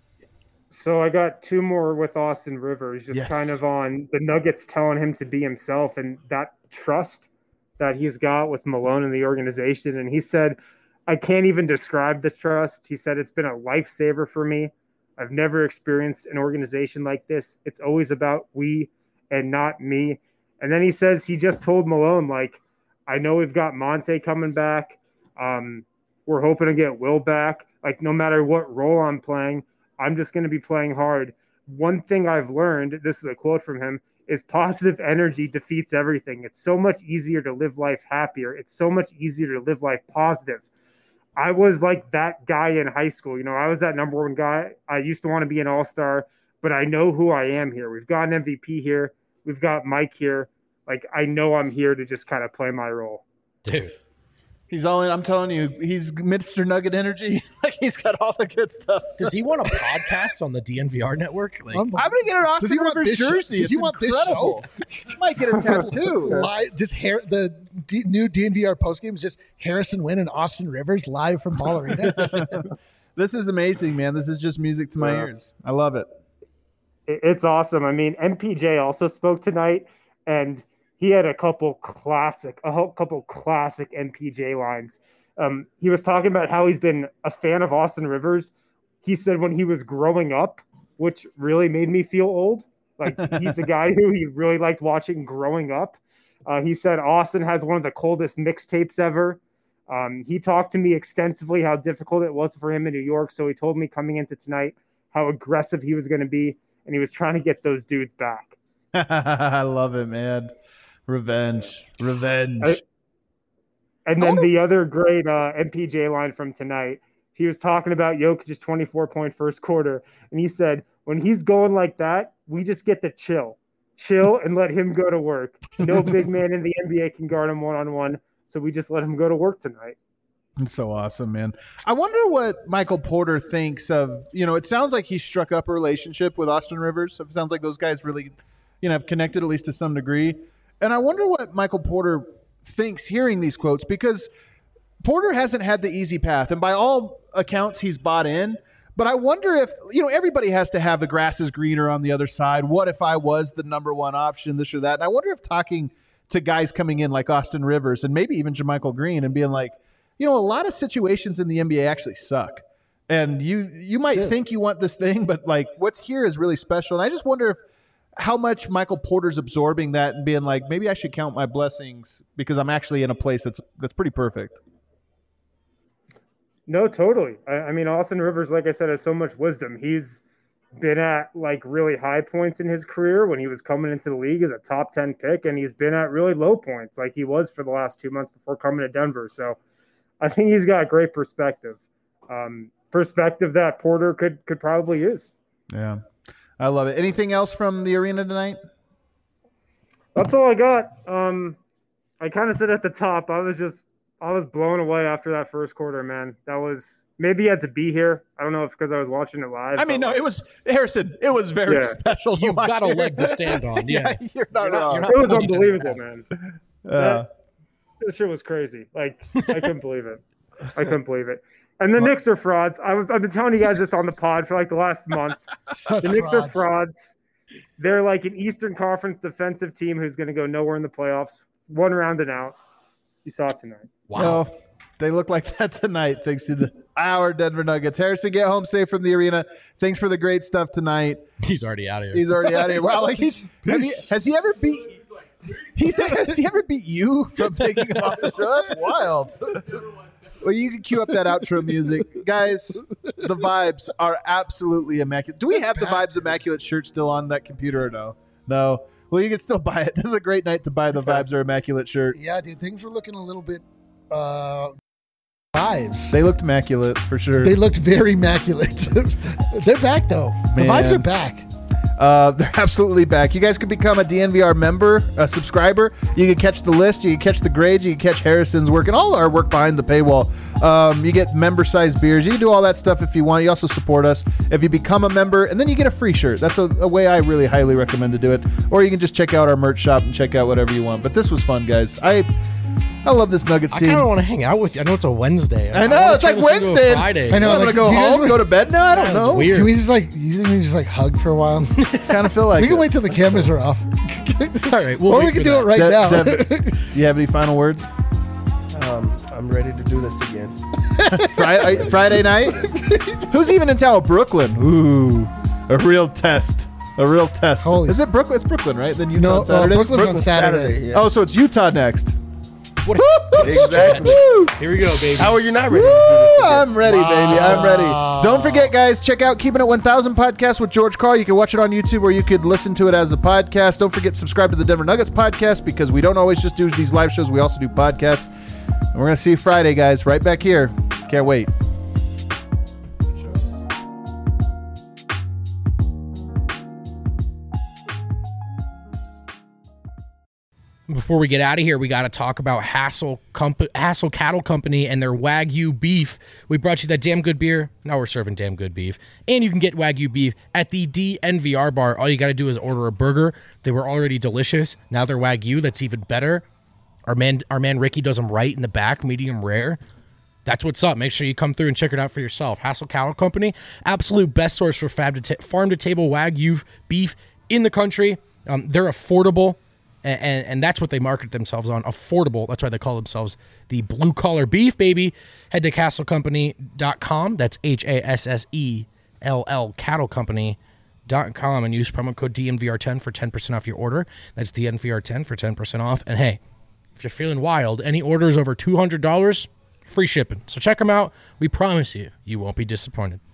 So I got two more with Austin Rivers, just Yes. kind of on the Nuggets telling him to be himself and that trust that he's got with Malone and the organization. And he said, I can't even describe the trust. He said, it's been a lifesaver for me. I've never experienced an organization like this. It's always about we and not me. And then he says he just told Malone, like, I know we've got Monte coming back. Um, we're hoping to get Will back. Like, no matter what role I'm playing, I'm just going to be playing hard. One thing I've learned, this is a quote from him, is positive energy defeats everything. It's so much easier to live life happier. It's so much easier to live life positive. I was like that guy in high school. You know, I was that number one guy. I used to want to be an all-star, but I know who I am here. We've got an M V P here. We've got Mike here. Like, I know I'm here to just kind of play my role. Dude. He's all in. I'm telling you, he's Mister Nugget energy. Like he's got all the good stuff. Does he want a podcast on the D N V R network? Like, Um, I'm gonna get an Does he Austin want Rivers this show? jersey. Does It's he want this incredible. Might get a tattoo. Li- just hair, the D, new D N V R postgame is just Harrison Wynn and Austin Rivers live from Ball Arena. This is amazing, man. This is just music to my Yeah. ears. I love it. It- It's awesome. I mean, M P J also spoke tonight, and he had a couple classic, a whole couple classic M P J lines. Um, he was talking about how he's been a fan of Austin Rivers. He said when he was growing up, which really made me feel old. Like he's a guy who he really liked watching growing up. Uh, he said Austin has one of the coldest mixtapes ever. Um, he talked to me extensively how difficult it was for him in New York. So he told me coming into tonight how aggressive he was going to be, and he was trying to get those dudes back. I love it, man. Revenge. Revenge. I- And then the other great uh, M P J line from tonight, he was talking about Jokic's twenty-four point first quarter, and he said, when he's going like that, we just get to chill. chill and let him go to work. No big man in the N B A can guard him one-on-one, so we just let him go to work tonight. It's so awesome, man. I wonder what Michael Porter thinks of, you know, it sounds like he struck up a relationship with Austin Rivers. So it sounds like those guys really, you know, have connected at least to some degree. And I wonder what Michael Porter thinks hearing these quotes, because Porter hasn't had the easy path. And by all accounts, he's bought in. But I wonder if, you know, everybody has to have the grass is greener on the other side. What if I was the number one option, this or that? And I wonder if talking to guys coming in like Austin Rivers and maybe even JaMychal Green and being like, you know, a lot of situations in the N B A actually suck. And you you might yeah. think you want this thing, but like what's here is really special. And I just wonder if how much Michael Porter's absorbing that and being like, maybe I should count my blessings because I'm actually in a place that's that's pretty perfect. No, totally. I, I mean, Austin Rivers, like I said, has so much wisdom. He's been at like really high points in his career when he was coming into the league as a top ten pick, and he's been at really low points like he was for the last two months before coming to Denver. So I think he's got great perspective, um, perspective that Porter could could probably use. Yeah, I love it. Anything else from the arena tonight? That's all I got. Um, I kind of said at the top, I was just I was blown away after that first quarter, man. That was maybe you had to be here. I don't know if because I was watching it live. I mean, no, it was Harrison. It was very yeah. special. You've got a leg to stand on. Yeah, yeah you're not, you're not, you're not it was unbelievable, man. Uh, that, that shit was crazy. Like I couldn't believe it. I couldn't believe it. And the Knicks are frauds. I've, I've been telling you guys this on the pod for like the last month. Such the Knicks frauds. are frauds. They're like an Eastern Conference defensive team who's going to go nowhere in the playoffs. One round and out. You saw it tonight. Wow. Well, they look like that tonight thanks to the our Denver Nuggets. Harrison, get home safe from the arena. Thanks for the great stuff tonight. He's already out of here. He's already out of here. Wow, like he's, have you, has he ever beat he said, has he ever beat you from taking him off the show? That's wild. Well, you can cue up that outro music. Guys, the vibes are absolutely immaculate. Do we have the Vibes Immaculate shirt still on that computer or no? No. Well, you can still buy it. This is a great night to buy the Vibes Are Immaculate shirt. Yeah, dude, things were looking a little bit uh, vibes. They looked immaculate for sure. They looked very immaculate. They're back, though. Man. The vibes are back. Uh, they're absolutely back. You guys can become a D N V R member, a subscriber. You can catch the list. You can catch the grades. You can catch Harrison's work and all our work behind the paywall. Um, you get member-sized beers. You can do all that stuff if you want. You also support us if you become a member, and then you get a free shirt. That's a, a way I really highly recommend to do it. Or you can just check out our merch shop and check out whatever you want. But this was fun, guys. I I love this Nuggets team. I kind of want to hang out with you. I know it's a Wednesday. I know. I it's like Wednesday. Friday. I know. I'm like, going to go home, want... go to bed now? I don't yeah, know. Weird. Can we just like, you think we just like hug for a while? kind of feel like We can it. wait till the cameras are off. All right. We'll or we can do that. it right De- now. De- you have any final words? Um, I'm ready to do this again. Friday, Friday night? Who's even in town? Brooklyn. Ooh, a real test. A real test. Holy Is it Brooklyn? It's Brooklyn, right? Then Utah No, on Saturday. uh, Brooklyn's on Brooklyn Saturday. Saturday, yeah. Oh, so it's Utah next. What Exactly. Here we go, baby. How are you not ready to Woo, do this again? I'm ready, baby. I'm ready. Don't forget, guys, check out Keeping It one thousand podcast with George Carl. You can watch it on YouTube or you could listen to it as a podcast. Don't forget to subscribe to the Denver Nuggets podcast because we don't always just do these live shows. We also do podcasts. And we're going to see you Friday, guys, right back here. Can't wait. Before we get out of here, we got to talk about Hassel Comp- Hassel Cattle Company and their Wagyu beef. We brought you that damn good beer. Now we're serving damn good beef. And you can get Wagyu beef at the D N V R bar. All you got to do is order a burger. They were already delicious. Now they're Wagyu. That's even better. Our man, our man Ricky does them right in the back, medium rare. That's what's up. Make sure you come through and check it out for yourself. Hassel Cattle Company, absolute best source for farm to ta- farm to table Wagyu beef in the country. Um, they're affordable. And, and, and that's what they market themselves on, affordable. That's why they call themselves the blue collar beef, baby. Head to hassel company dot com. That's H A S S E L L, cattle company dot com, and use promo code D N V R ten for ten percent off your order. That's D N V R ten for ten percent off. And hey, if you're feeling wild, any orders over two hundred dollars, free shipping. So check them out. We promise you, you won't be disappointed.